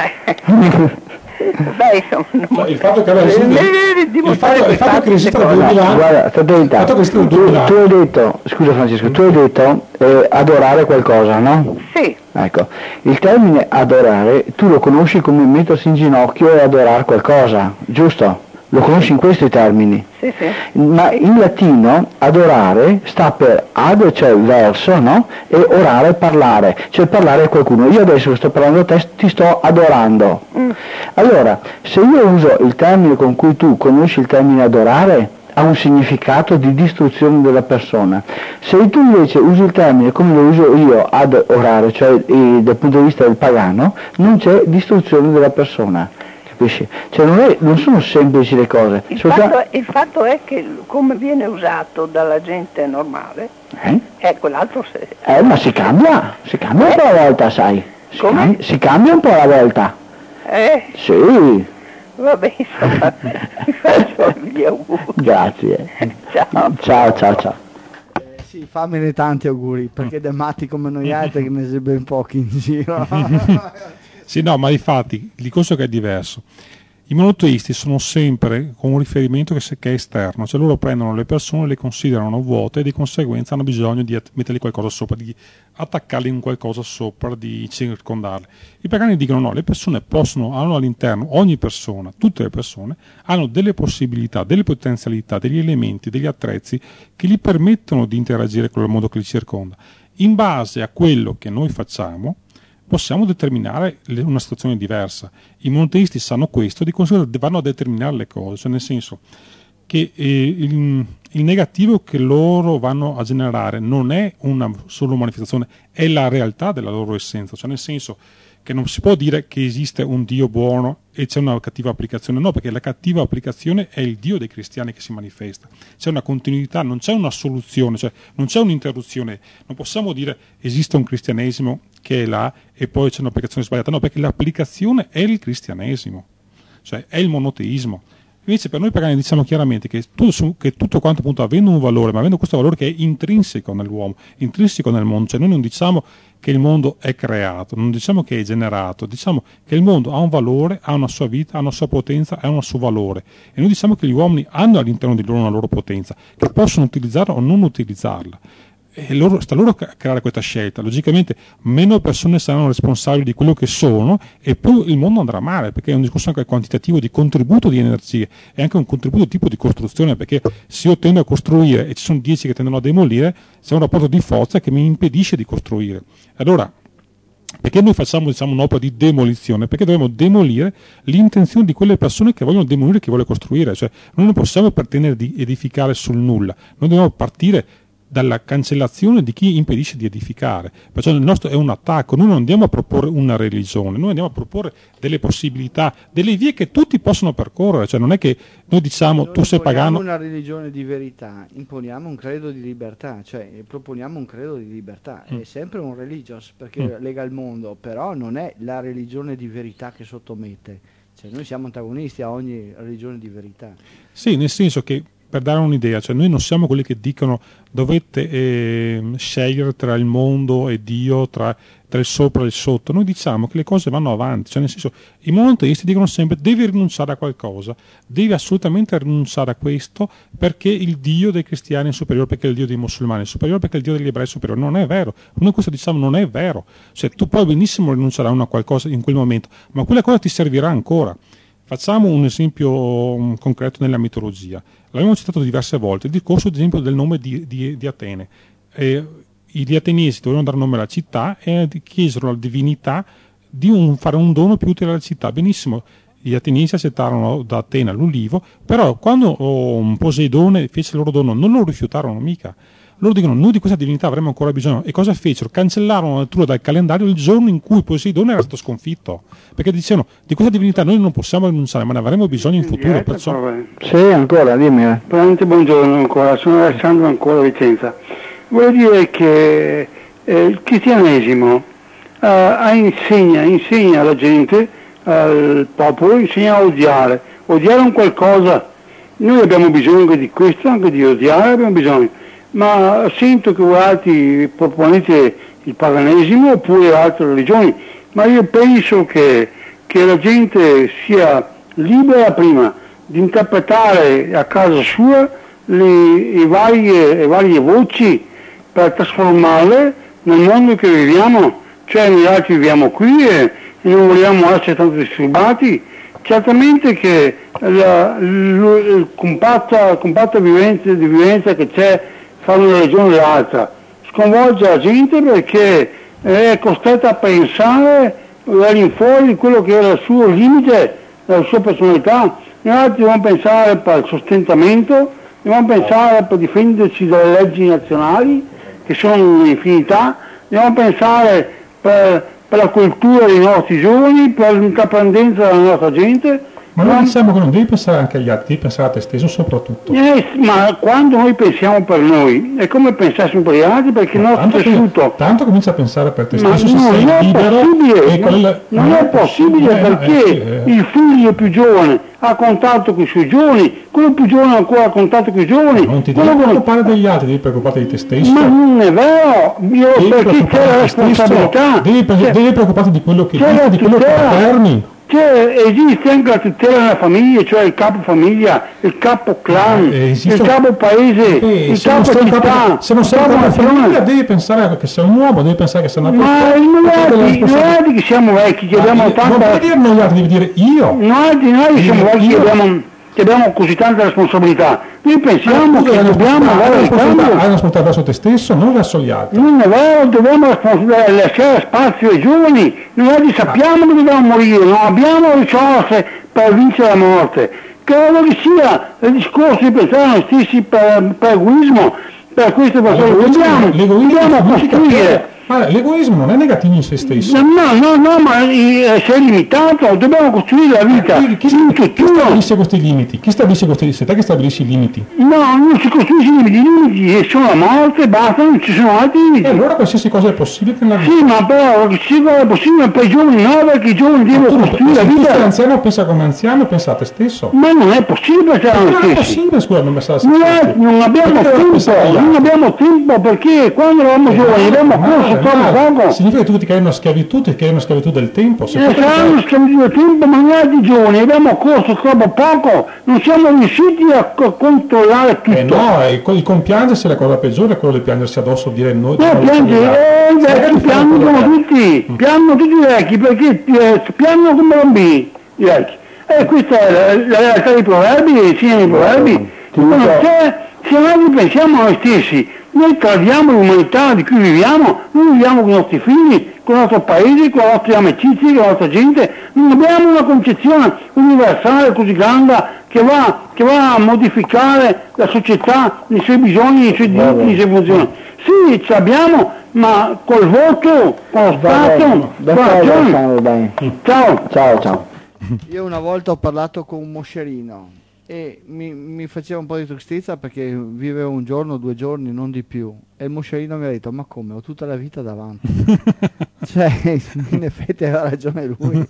Beh, insomma, non- No, il fatto che aveva esistito- Eh, il dimostrare fatto, il fatto che esista nel queste cose. duemila Guarda, Fraternità, fatto che esista nel tu, duemila tu hai detto, scusa Francesco, tu hai detto eh, adorare qualcosa, no? Sì, Ecco, il termine adorare tu lo conosci come mettersi in ginocchio e adorare qualcosa, giusto? Lo conosci in questi termini. sì, sì. Ma in latino adorare sta per ad, cioè verso, no? E orare, parlare, cioè parlare a qualcuno. Io adesso sto parlando a te, ti sto adorando. Allora, se io uso il termine con cui tu conosci il termine adorare, ha un significato di distruzione della persona. Se tu invece usi il termine come lo uso io, ad orare, cioè eh, dal punto di vista del pagano, non c'è distruzione della persona. Capisci? Cioè non, è, non sono semplici le cose. Il Soltanto- fatto, è, il fatto è che l- come viene usato dalla gente normale, eh? è quell'altro se... Eh, ma si cambia, si cambia un po' alla volta, sai. Si, Come? cambia, si cambia un po' alla volta. Eh, Sì, vabbè, insomma, vi faccio gli auguri. grazie. Ciao. Ciao, ciao, ciao. Eh, sì, fammene tanti auguri, perché dei matti come noi altri che ne sei ben pochi in giro. Sì, no, ma infatti il discorso che è diverso. I monoteisti sono sempre con un riferimento che, se- che è esterno, cioè loro prendono le persone, le considerano vuote e di conseguenza hanno bisogno di att- mettergli qualcosa sopra, di attaccarli in qualcosa sopra, di circondarle. I pagani dicono no, le persone possono, hanno all'interno, ogni persona, tutte le persone, hanno delle possibilità, delle potenzialità, degli elementi, degli attrezzi che gli permettono di interagire con il mondo che li circonda. In base a quello che noi facciamo, possiamo determinare le- una situazione diversa. I monoteisti sanno questo, di conseguenza vanno a determinare le cose, cioè nel senso che eh, il, il negativo che loro vanno a generare non è una solo manifestazione, è la realtà della loro essenza, cioè nel senso che non si può dire che esiste un Dio buono e c'è una cattiva applicazione, no, perché la cattiva applicazione è il Dio dei cristiani che si manifesta, c'è una continuità, non c'è una soluzione, cioè non c'è un'interruzione, non possiamo dire esiste un cristianesimo che è là e poi c'è un'applicazione sbagliata, no, perché l'applicazione è il cristianesimo, cioè è il monoteismo. Invece per noi pagani diciamo chiaramente che tutto, che tutto quanto appunto avendo un valore, ma avendo questo valore che è intrinseco nell'uomo, intrinseco nel mondo, cioè noi non diciamo che il mondo è creato, non diciamo che è generato, diciamo che il mondo ha un valore, ha una sua vita, ha una sua potenza, ha un suo valore. E noi diciamo che gli uomini hanno all'interno di loro una loro potenza, che possono utilizzarla o non utilizzarla. E loro, sta loro a creare questa scelta. Logicamente meno persone saranno responsabili di quello che sono e più il mondo andrà male, perché è un discorso anche quantitativo di contributo di energie e anche un contributo tipo di costruzione, perché se io tendo a costruire e ci sono dieci che tendono a demolire, c'è un rapporto di forza che mi impedisce di costruire. Allora, perché noi facciamo diciamo, un'opera di demolizione? Perché dobbiamo demolire l'intenzione di quelle persone che vogliono demolire chi vuole costruire, cioè noi non possiamo pretendere di edificare sul nulla, noi dobbiamo partire dalla cancellazione di chi impedisce di edificare. Perciò il nostro è un attacco. Noi non andiamo a proporre una religione, noi andiamo a proporre delle possibilità, delle vie che tutti possono percorrere. Cioè non è che noi diciamo non tu sei pagano. Non imponiamo una religione di verità, imponiamo un credo di libertà, cioè proponiamo un credo di libertà. Mm. È sempre un religious perché mm. lega il mondo, però non è la religione di verità che sottomette. Cioè noi siamo antagonisti a ogni religione di verità. Sì, nel senso che, per dare un'idea, cioè noi non siamo quelli che dicono dovete eh, scegliere tra il mondo e Dio, tra, tra il sopra e il sotto. Noi diciamo che le cose vanno avanti, cioè nel senso i monoteisti dicono sempre devi rinunciare a qualcosa, devi assolutamente rinunciare a questo perché il Dio dei cristiani è superiore, perché il Dio dei musulmani è superiore, perché il Dio degli ebrei è superiore. Non è vero, noi questo diciamo non è vero, cioè tu puoi benissimo rinunciare a una qualcosa in quel momento, ma quella cosa ti servirà ancora. Facciamo un esempio um, concreto nella mitologia. L'abbiamo citato diverse volte, il discorso ad esempio del nome di, di, di Atene. Eh, gli ateniesi dovevano dare nome alla città e chiesero alla divinità di un, fare un dono più utile alla città. Benissimo, gli ateniesi accettarono da Atena l'ulivo, però quando oh, Poseidone fece il loro dono non lo rifiutarono mica. Loro dicono noi di questa divinità avremo ancora bisogno, e cosa fecero? Cancellarono addirittura dal calendario il giorno in cui Poseidone era stato sconfitto, perché dicevano di questa divinità noi non possiamo rinunciare, ma ne avremo bisogno in futuro. Perciò... Sì, ancora, dimmi. Veramente buongiorno ancora, sono Alessandro ancora a Vicenza. Voglio dire che eh, il cristianesimo eh, insegna, insegna alla gente, al popolo, insegna a odiare, odiare un qualcosa. Noi abbiamo bisogno anche di questo, anche di odiare abbiamo bisogno. Ma sento che voi altri proponete il paganesimo oppure altre religioni, ma io penso che, che la gente sia libera prima di interpretare a casa sua le, le, varie, le varie voci per trasformarle nel mondo che viviamo, cioè noi altri viviamo qui e, e non vogliamo essere tanto disturbati. Certamente che la, la, la compatta, compatta vivenza, di vivenza che c'è fra una regione e l'altra sconvolge la gente perché è costretta a pensare all'infuori di quello che era il suo limite, la sua personalità. Noi altri dobbiamo pensare per il sostentamento, dobbiamo pensare per difenderci dalle leggi nazionali che sono un'infinità, dobbiamo pensare per, per la cultura dei nostri giovani, per l'intraprendenza della nostra gente. Ma noi diciamo che non devi pensare anche agli altri, devi pensare a te stesso soprattutto. Eh, ma quando noi pensiamo per noi è come pensassimo per gli altri, perché ma il nostro tessuto... Tanto comincia a pensare per te stesso, ma se sei libero... E quella... Non, non è possibile eh, perché eh, sì, eh. il figlio più giovane ha contatto con i suoi giovani, quello più giovane ancora ha contatto con i giovani... Ma non ti devi preoccupare con... degli altri, devi preoccuparti di te stesso. Ma non è vero, io devi perché c'è la responsabilità... Devi, c'è, devi preoccuparti di quello che dici, di quello che paterni. Cioè, esiste anche la tutela della famiglia, cioè il capo famiglia, il capo clan, eh, il capo paese, eh, il capo città. Capo, se non sei capo della famiglia devi pensare che sei un uomo, devi pensare che sei una persona. Ma noi altri che siamo vecchi, che abbiamo tanta... Non puoi dire noi altri, devi dire io. Noi, noi siamo vecchi che abbiamo, che abbiamo così tanta responsabilità. Noi pensiamo che dobbiamo avere il cambio. Hai una responsabilità verso te stesso, non verso gli altri. Non è vero, dobbiamo lasciare spazio ai giovani. Noi oggi sappiamo che dobbiamo morire, non abbiamo risorse per vincere la morte. Credo che sia il discorso di pensare a noi stessi per, per egoismo, per queste persone. Dobbiamo, dobbiamo costruire. Ma l'egoismo non è negativo in se stesso. No, no, no, ma eh, se è limitato, dobbiamo costruire la vita. Chi, chi, chi, chi stabilisce questi limiti? Chi stabilisce questi limiti? Sei te che stabilisci i limiti? No, non si costruisce i limiti, i limiti sono la morte, basta, non ci sono altri limiti. E allora qualsiasi cosa è possibile nella vita. Sì, ma però qualsiasi cosa è possibile per i giovani no, perché i giovani devono costruire la vita. Se tu sei anziano, pensa come anziano, pensa a te stesso. Ma non è possibile pensare a noi stessi. Non è possibile, scusa, non pensare a se stesso. Non abbiamo tempo, non abbiamo tempo perché quando eravamo giovani abbiamo corso troppo poco. Significa che tu ti crei una schiavitù, ti crei una schiavitù del tempo. Se eh, sarà una schiavitù del tempo, ma noi di giovani abbiamo corso troppo poco, non siamo riusciti a controllare tutto. Eh no, il, il compiangersi è la cosa peggiore, quello di piangersi addosso, dire noi... No, piangere, eh, i vecchi piangono tutti, mm. piangono tutti i vecchi, perché eh, piangono come bambini, i vecchi. E questa è la, la realtà dei proverbi, insieme ai proverbi. Ma non c'è, se noi pensiamo a noi stessi, noi tradiamo l'umanità di cui viviamo, noi viviamo con i nostri figli, con il nostro paese, con le nostre amicizie, con la nostra gente, non abbiamo una concezione universale così grande che che va, che va a modificare la società, i suoi bisogni, i suoi diritti, le sue funzioni. Sì, ce l'abbiamo, ma col voto, con lo Stato, con l'azione. Ciao. Ciao, ciao. Io una volta ho parlato con un moscerino e mi, mi faceva un po' di tristezza perché vivevo un giorno, due giorni, non di più. E il moscerino mi ha detto: ma come, ho tutta la vita davanti. Cioè, in effetti aveva ragione lui.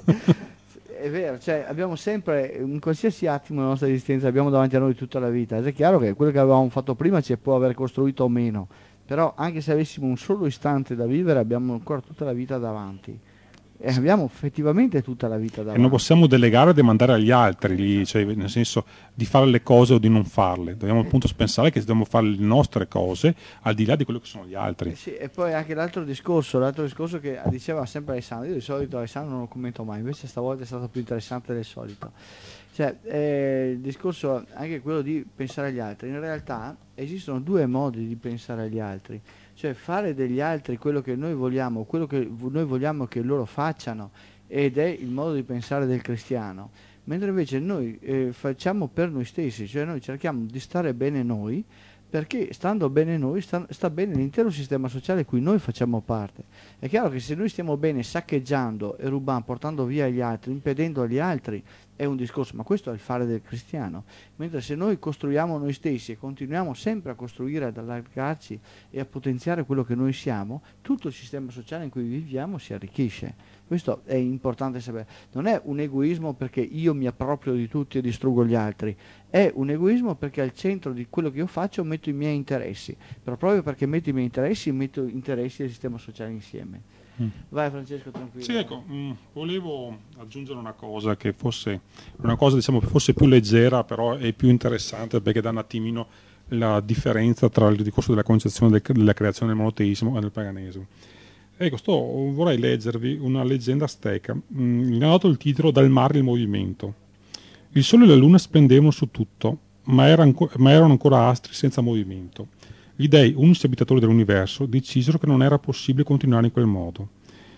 È vero, cioè abbiamo sempre, in qualsiasi attimo della nostra esistenza, abbiamo davanti a noi tutta la vita. Ed è chiaro che quello che avevamo fatto prima ci può aver costruito o meno, però anche se avessimo un solo istante da vivere abbiamo ancora tutta la vita davanti. E abbiamo effettivamente tutta la vita davanti. E non possiamo delegare e demandare agli altri, lì, cioè, nel senso di fare le cose o di non farle. Dobbiamo appunto pensare che dobbiamo fare le nostre cose al di là di quello che sono gli altri. Eh sì, e poi anche l'altro discorso, l'altro discorso che diceva sempre Alessandro, io di solito Alessandro non lo commento mai, invece stavolta è stato più interessante del solito. Cioè, eh, il discorso anche quello di pensare agli altri. In realtà esistono due modi di pensare agli altri. Cioè fare degli altri quello che noi vogliamo, quello che noi vogliamo che loro facciano, ed è il modo di pensare del cristiano, mentre invece noi eh, facciamo per noi stessi, cioè noi cerchiamo di stare bene noi, perché stando bene noi sta, sta bene l'intero sistema sociale cui noi facciamo parte. È chiaro che se noi stiamo bene saccheggiando e rubando, portando via gli altri, impedendo agli altri, è un discorso, ma questo è il fare del cristiano. Mentre se noi costruiamo noi stessi e continuiamo sempre a costruire, ad allargarci e a potenziare quello che noi siamo, tutto il sistema sociale in cui viviamo si arricchisce. Questo è importante sapere. Non è un egoismo perché io mi approprio di tutti e distruggo gli altri, è un egoismo perché al centro di quello che io faccio metto i miei interessi, però proprio perché metto i miei interessi metto gli interessi del sistema sociale insieme. Mm. Vai Francesco, tranquillo. Sì, ecco, mh, volevo aggiungere una cosa che fosse una cosa diciamo che fosse più leggera, però è più interessante perché dà un attimino la differenza tra il discorso della concezione del, della creazione del monoteismo e del paganesimo. Ecco, sto, vorrei leggervi una leggenda azteca. Mm, gli ha dato il titolo Dal mare il movimento. Il sole e la luna splendevano su tutto, ma, era anco, ma erano ancora astri senza movimento. Gli dei, unici abitatori dell'universo, decisero che non era possibile continuare in quel modo.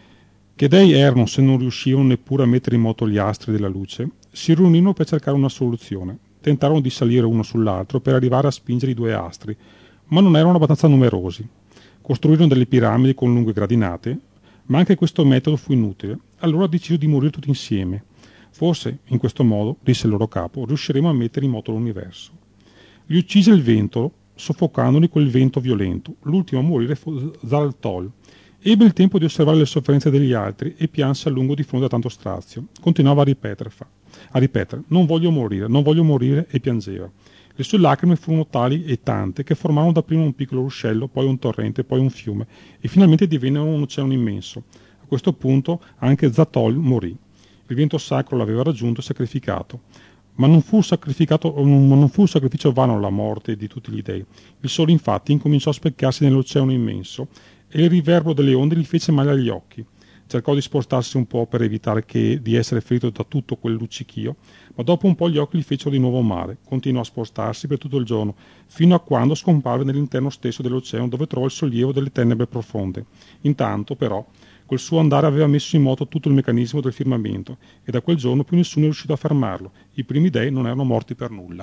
Che dei erano se non riuscivano neppure a mettere in moto gli astri della luce, si riunirono per cercare una soluzione. Tentarono di salire uno sull'altro per arrivare a spingere i due astri, ma non erano abbastanza numerosi. Costruirono delle piramidi con lunghe gradinate, ma anche questo metodo fu inutile. Allora decisero di morire tutti insieme. Forse, in questo modo, disse il loro capo, riusciremo a mettere in moto l'universo. Gli uccise il vento, soffocandoli quel vento violento. L'ultimo a morire fu Zaltol. Ebbe il tempo di osservare le sofferenze degli altri e pianse a lungo di fronte a tanto strazio. Continuava a ripetere, a ripetere, non voglio morire, non voglio morire, e piangeva. Le sue lacrime furono tali e tante che formarono dapprima un piccolo ruscello, poi un torrente, poi un fiume, e finalmente divennero un oceano immenso. A questo punto anche Zatol morì. Il vento sacro l'aveva raggiunto e sacrificato. Ma non fu, sacrificato, non fu sacrificio vano la morte di tutti gli dei. Il sole infatti incominciò a specchiarsi nell'oceano immenso e il riverbero delle onde gli fece male agli occhi. Cercò di spostarsi un po' per evitare che, di essere ferito da tutto quel luccichio, ma dopo un po' gli occhi gli fecero di nuovo male. Continuò a spostarsi per tutto il giorno, fino a quando scomparve nell'interno stesso dell'oceano, dove trovò il sollievo delle tenebre profonde. Intanto, però, col suo andare aveva messo in moto tutto il meccanismo del firmamento, e da quel giorno più nessuno è riuscito a fermarlo. I primi dei non erano morti per nulla.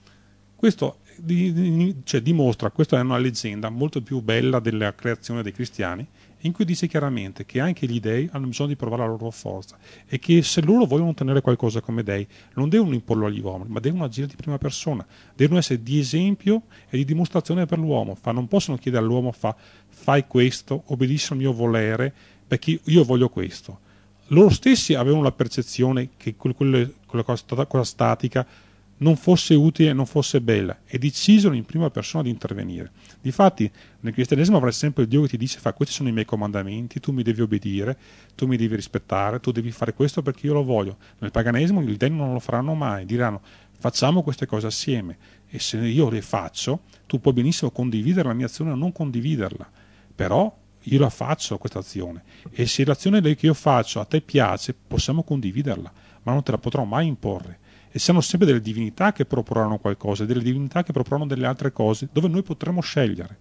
Questo di, di, cioè, dimostra, questa è una leggenda molto più bella della creazione dei cristiani, in cui dice chiaramente che anche gli dei hanno bisogno di provare la loro forza e che se loro vogliono ottenere qualcosa come dei non devono imporlo agli uomini, ma devono agire di prima persona, devono essere di esempio e di dimostrazione per l'uomo. Fa, non possono chiedere all'uomo fa, fai questo, obbedisci al mio volere perché io voglio questo. Loro stessi avevano la percezione che quelle, quella cosa, cosa statica non fosse utile, non fosse bella, e decisero in prima persona di intervenire. Difatti nel cristianesimo avrai sempre il Dio che ti dice fa, questi sono i miei comandamenti, tu mi devi obbedire, tu mi devi rispettare, tu devi fare questo perché io lo voglio. Nel paganesimo gli dei non lo faranno mai, diranno facciamo queste cose assieme, e se io le faccio tu puoi benissimo condividere la mia azione o non condividerla, però io la faccio questa azione, e se l'azione che io faccio a te piace possiamo condividerla, ma non te la potrò mai imporre. E siano sempre delle divinità che proporranno qualcosa, delle divinità che proporranno delle altre cose, dove noi potremo scegliere.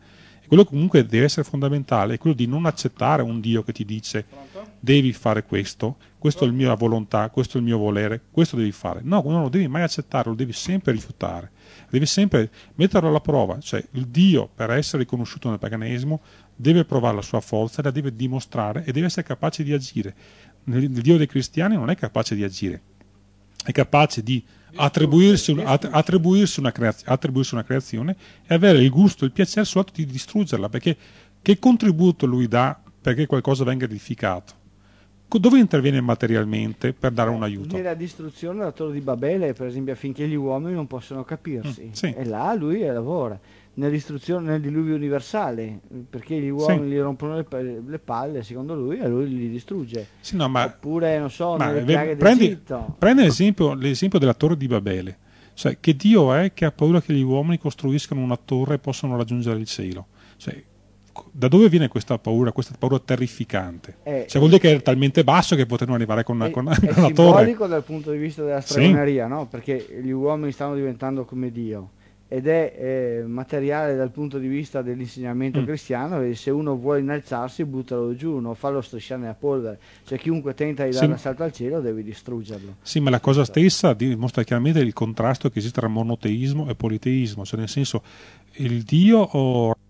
Quello che comunque deve essere fondamentale è quello di non accettare un Dio che ti dice devi fare questo, questo è la mia volontà, questo è il mio volere, questo devi fare. No, non lo devi mai accettare, lo devi sempre rifiutare, devi sempre metterlo alla prova. Cioè il Dio, per essere riconosciuto nel paganesimo, deve provare la sua forza, la deve dimostrare e deve essere capace di agire. Il Dio dei cristiani non è capace di agire, è capace di attribuirsi, un, attribuirsi, una creaz- attribuirsi una creazione e avere il gusto, il piacere sull'atto di distruggerla, perché che contributo lui dà perché qualcosa venga edificato? Dove interviene materialmente per dare un aiuto? Nella distruzione della Torre di Babele, per esempio, affinché gli uomini non possano capirsi, mm, sì. e là lui lavora. Nella distruzione, nel diluvio universale, perché gli uomini sì. gli rompono le, le palle, secondo lui, e lui li distrugge. Sì, no, ma, Oppure, non so, ma nelle piaghe prendi, d'Egitto. Prendi l'esempio, l'esempio della Torre di Babele. Cioè, che Dio è che ha paura che gli uomini costruiscano una torre e possano raggiungere il cielo? Cioè, da dove viene questa paura, questa paura terrificante? È, cioè, vuol dire che è talmente basso che potevano arrivare con una, è, con una, è con una torre. È simbolico dal punto di vista della stregoneria, sì. no? Perché gli uomini stanno diventando come Dio. Ed è eh, materiale dal punto di vista dell'insegnamento mm. cristiano, e se uno vuole innalzarsi buttalo giù, non farlo strisciare nella polvere. Cioè chiunque tenta di dare sì. un salto al cielo devi distruggerlo. Sì, ma la cosa stessa dimostra chiaramente il contrasto che esiste tra monoteismo e politeismo, cioè nel senso il Dio o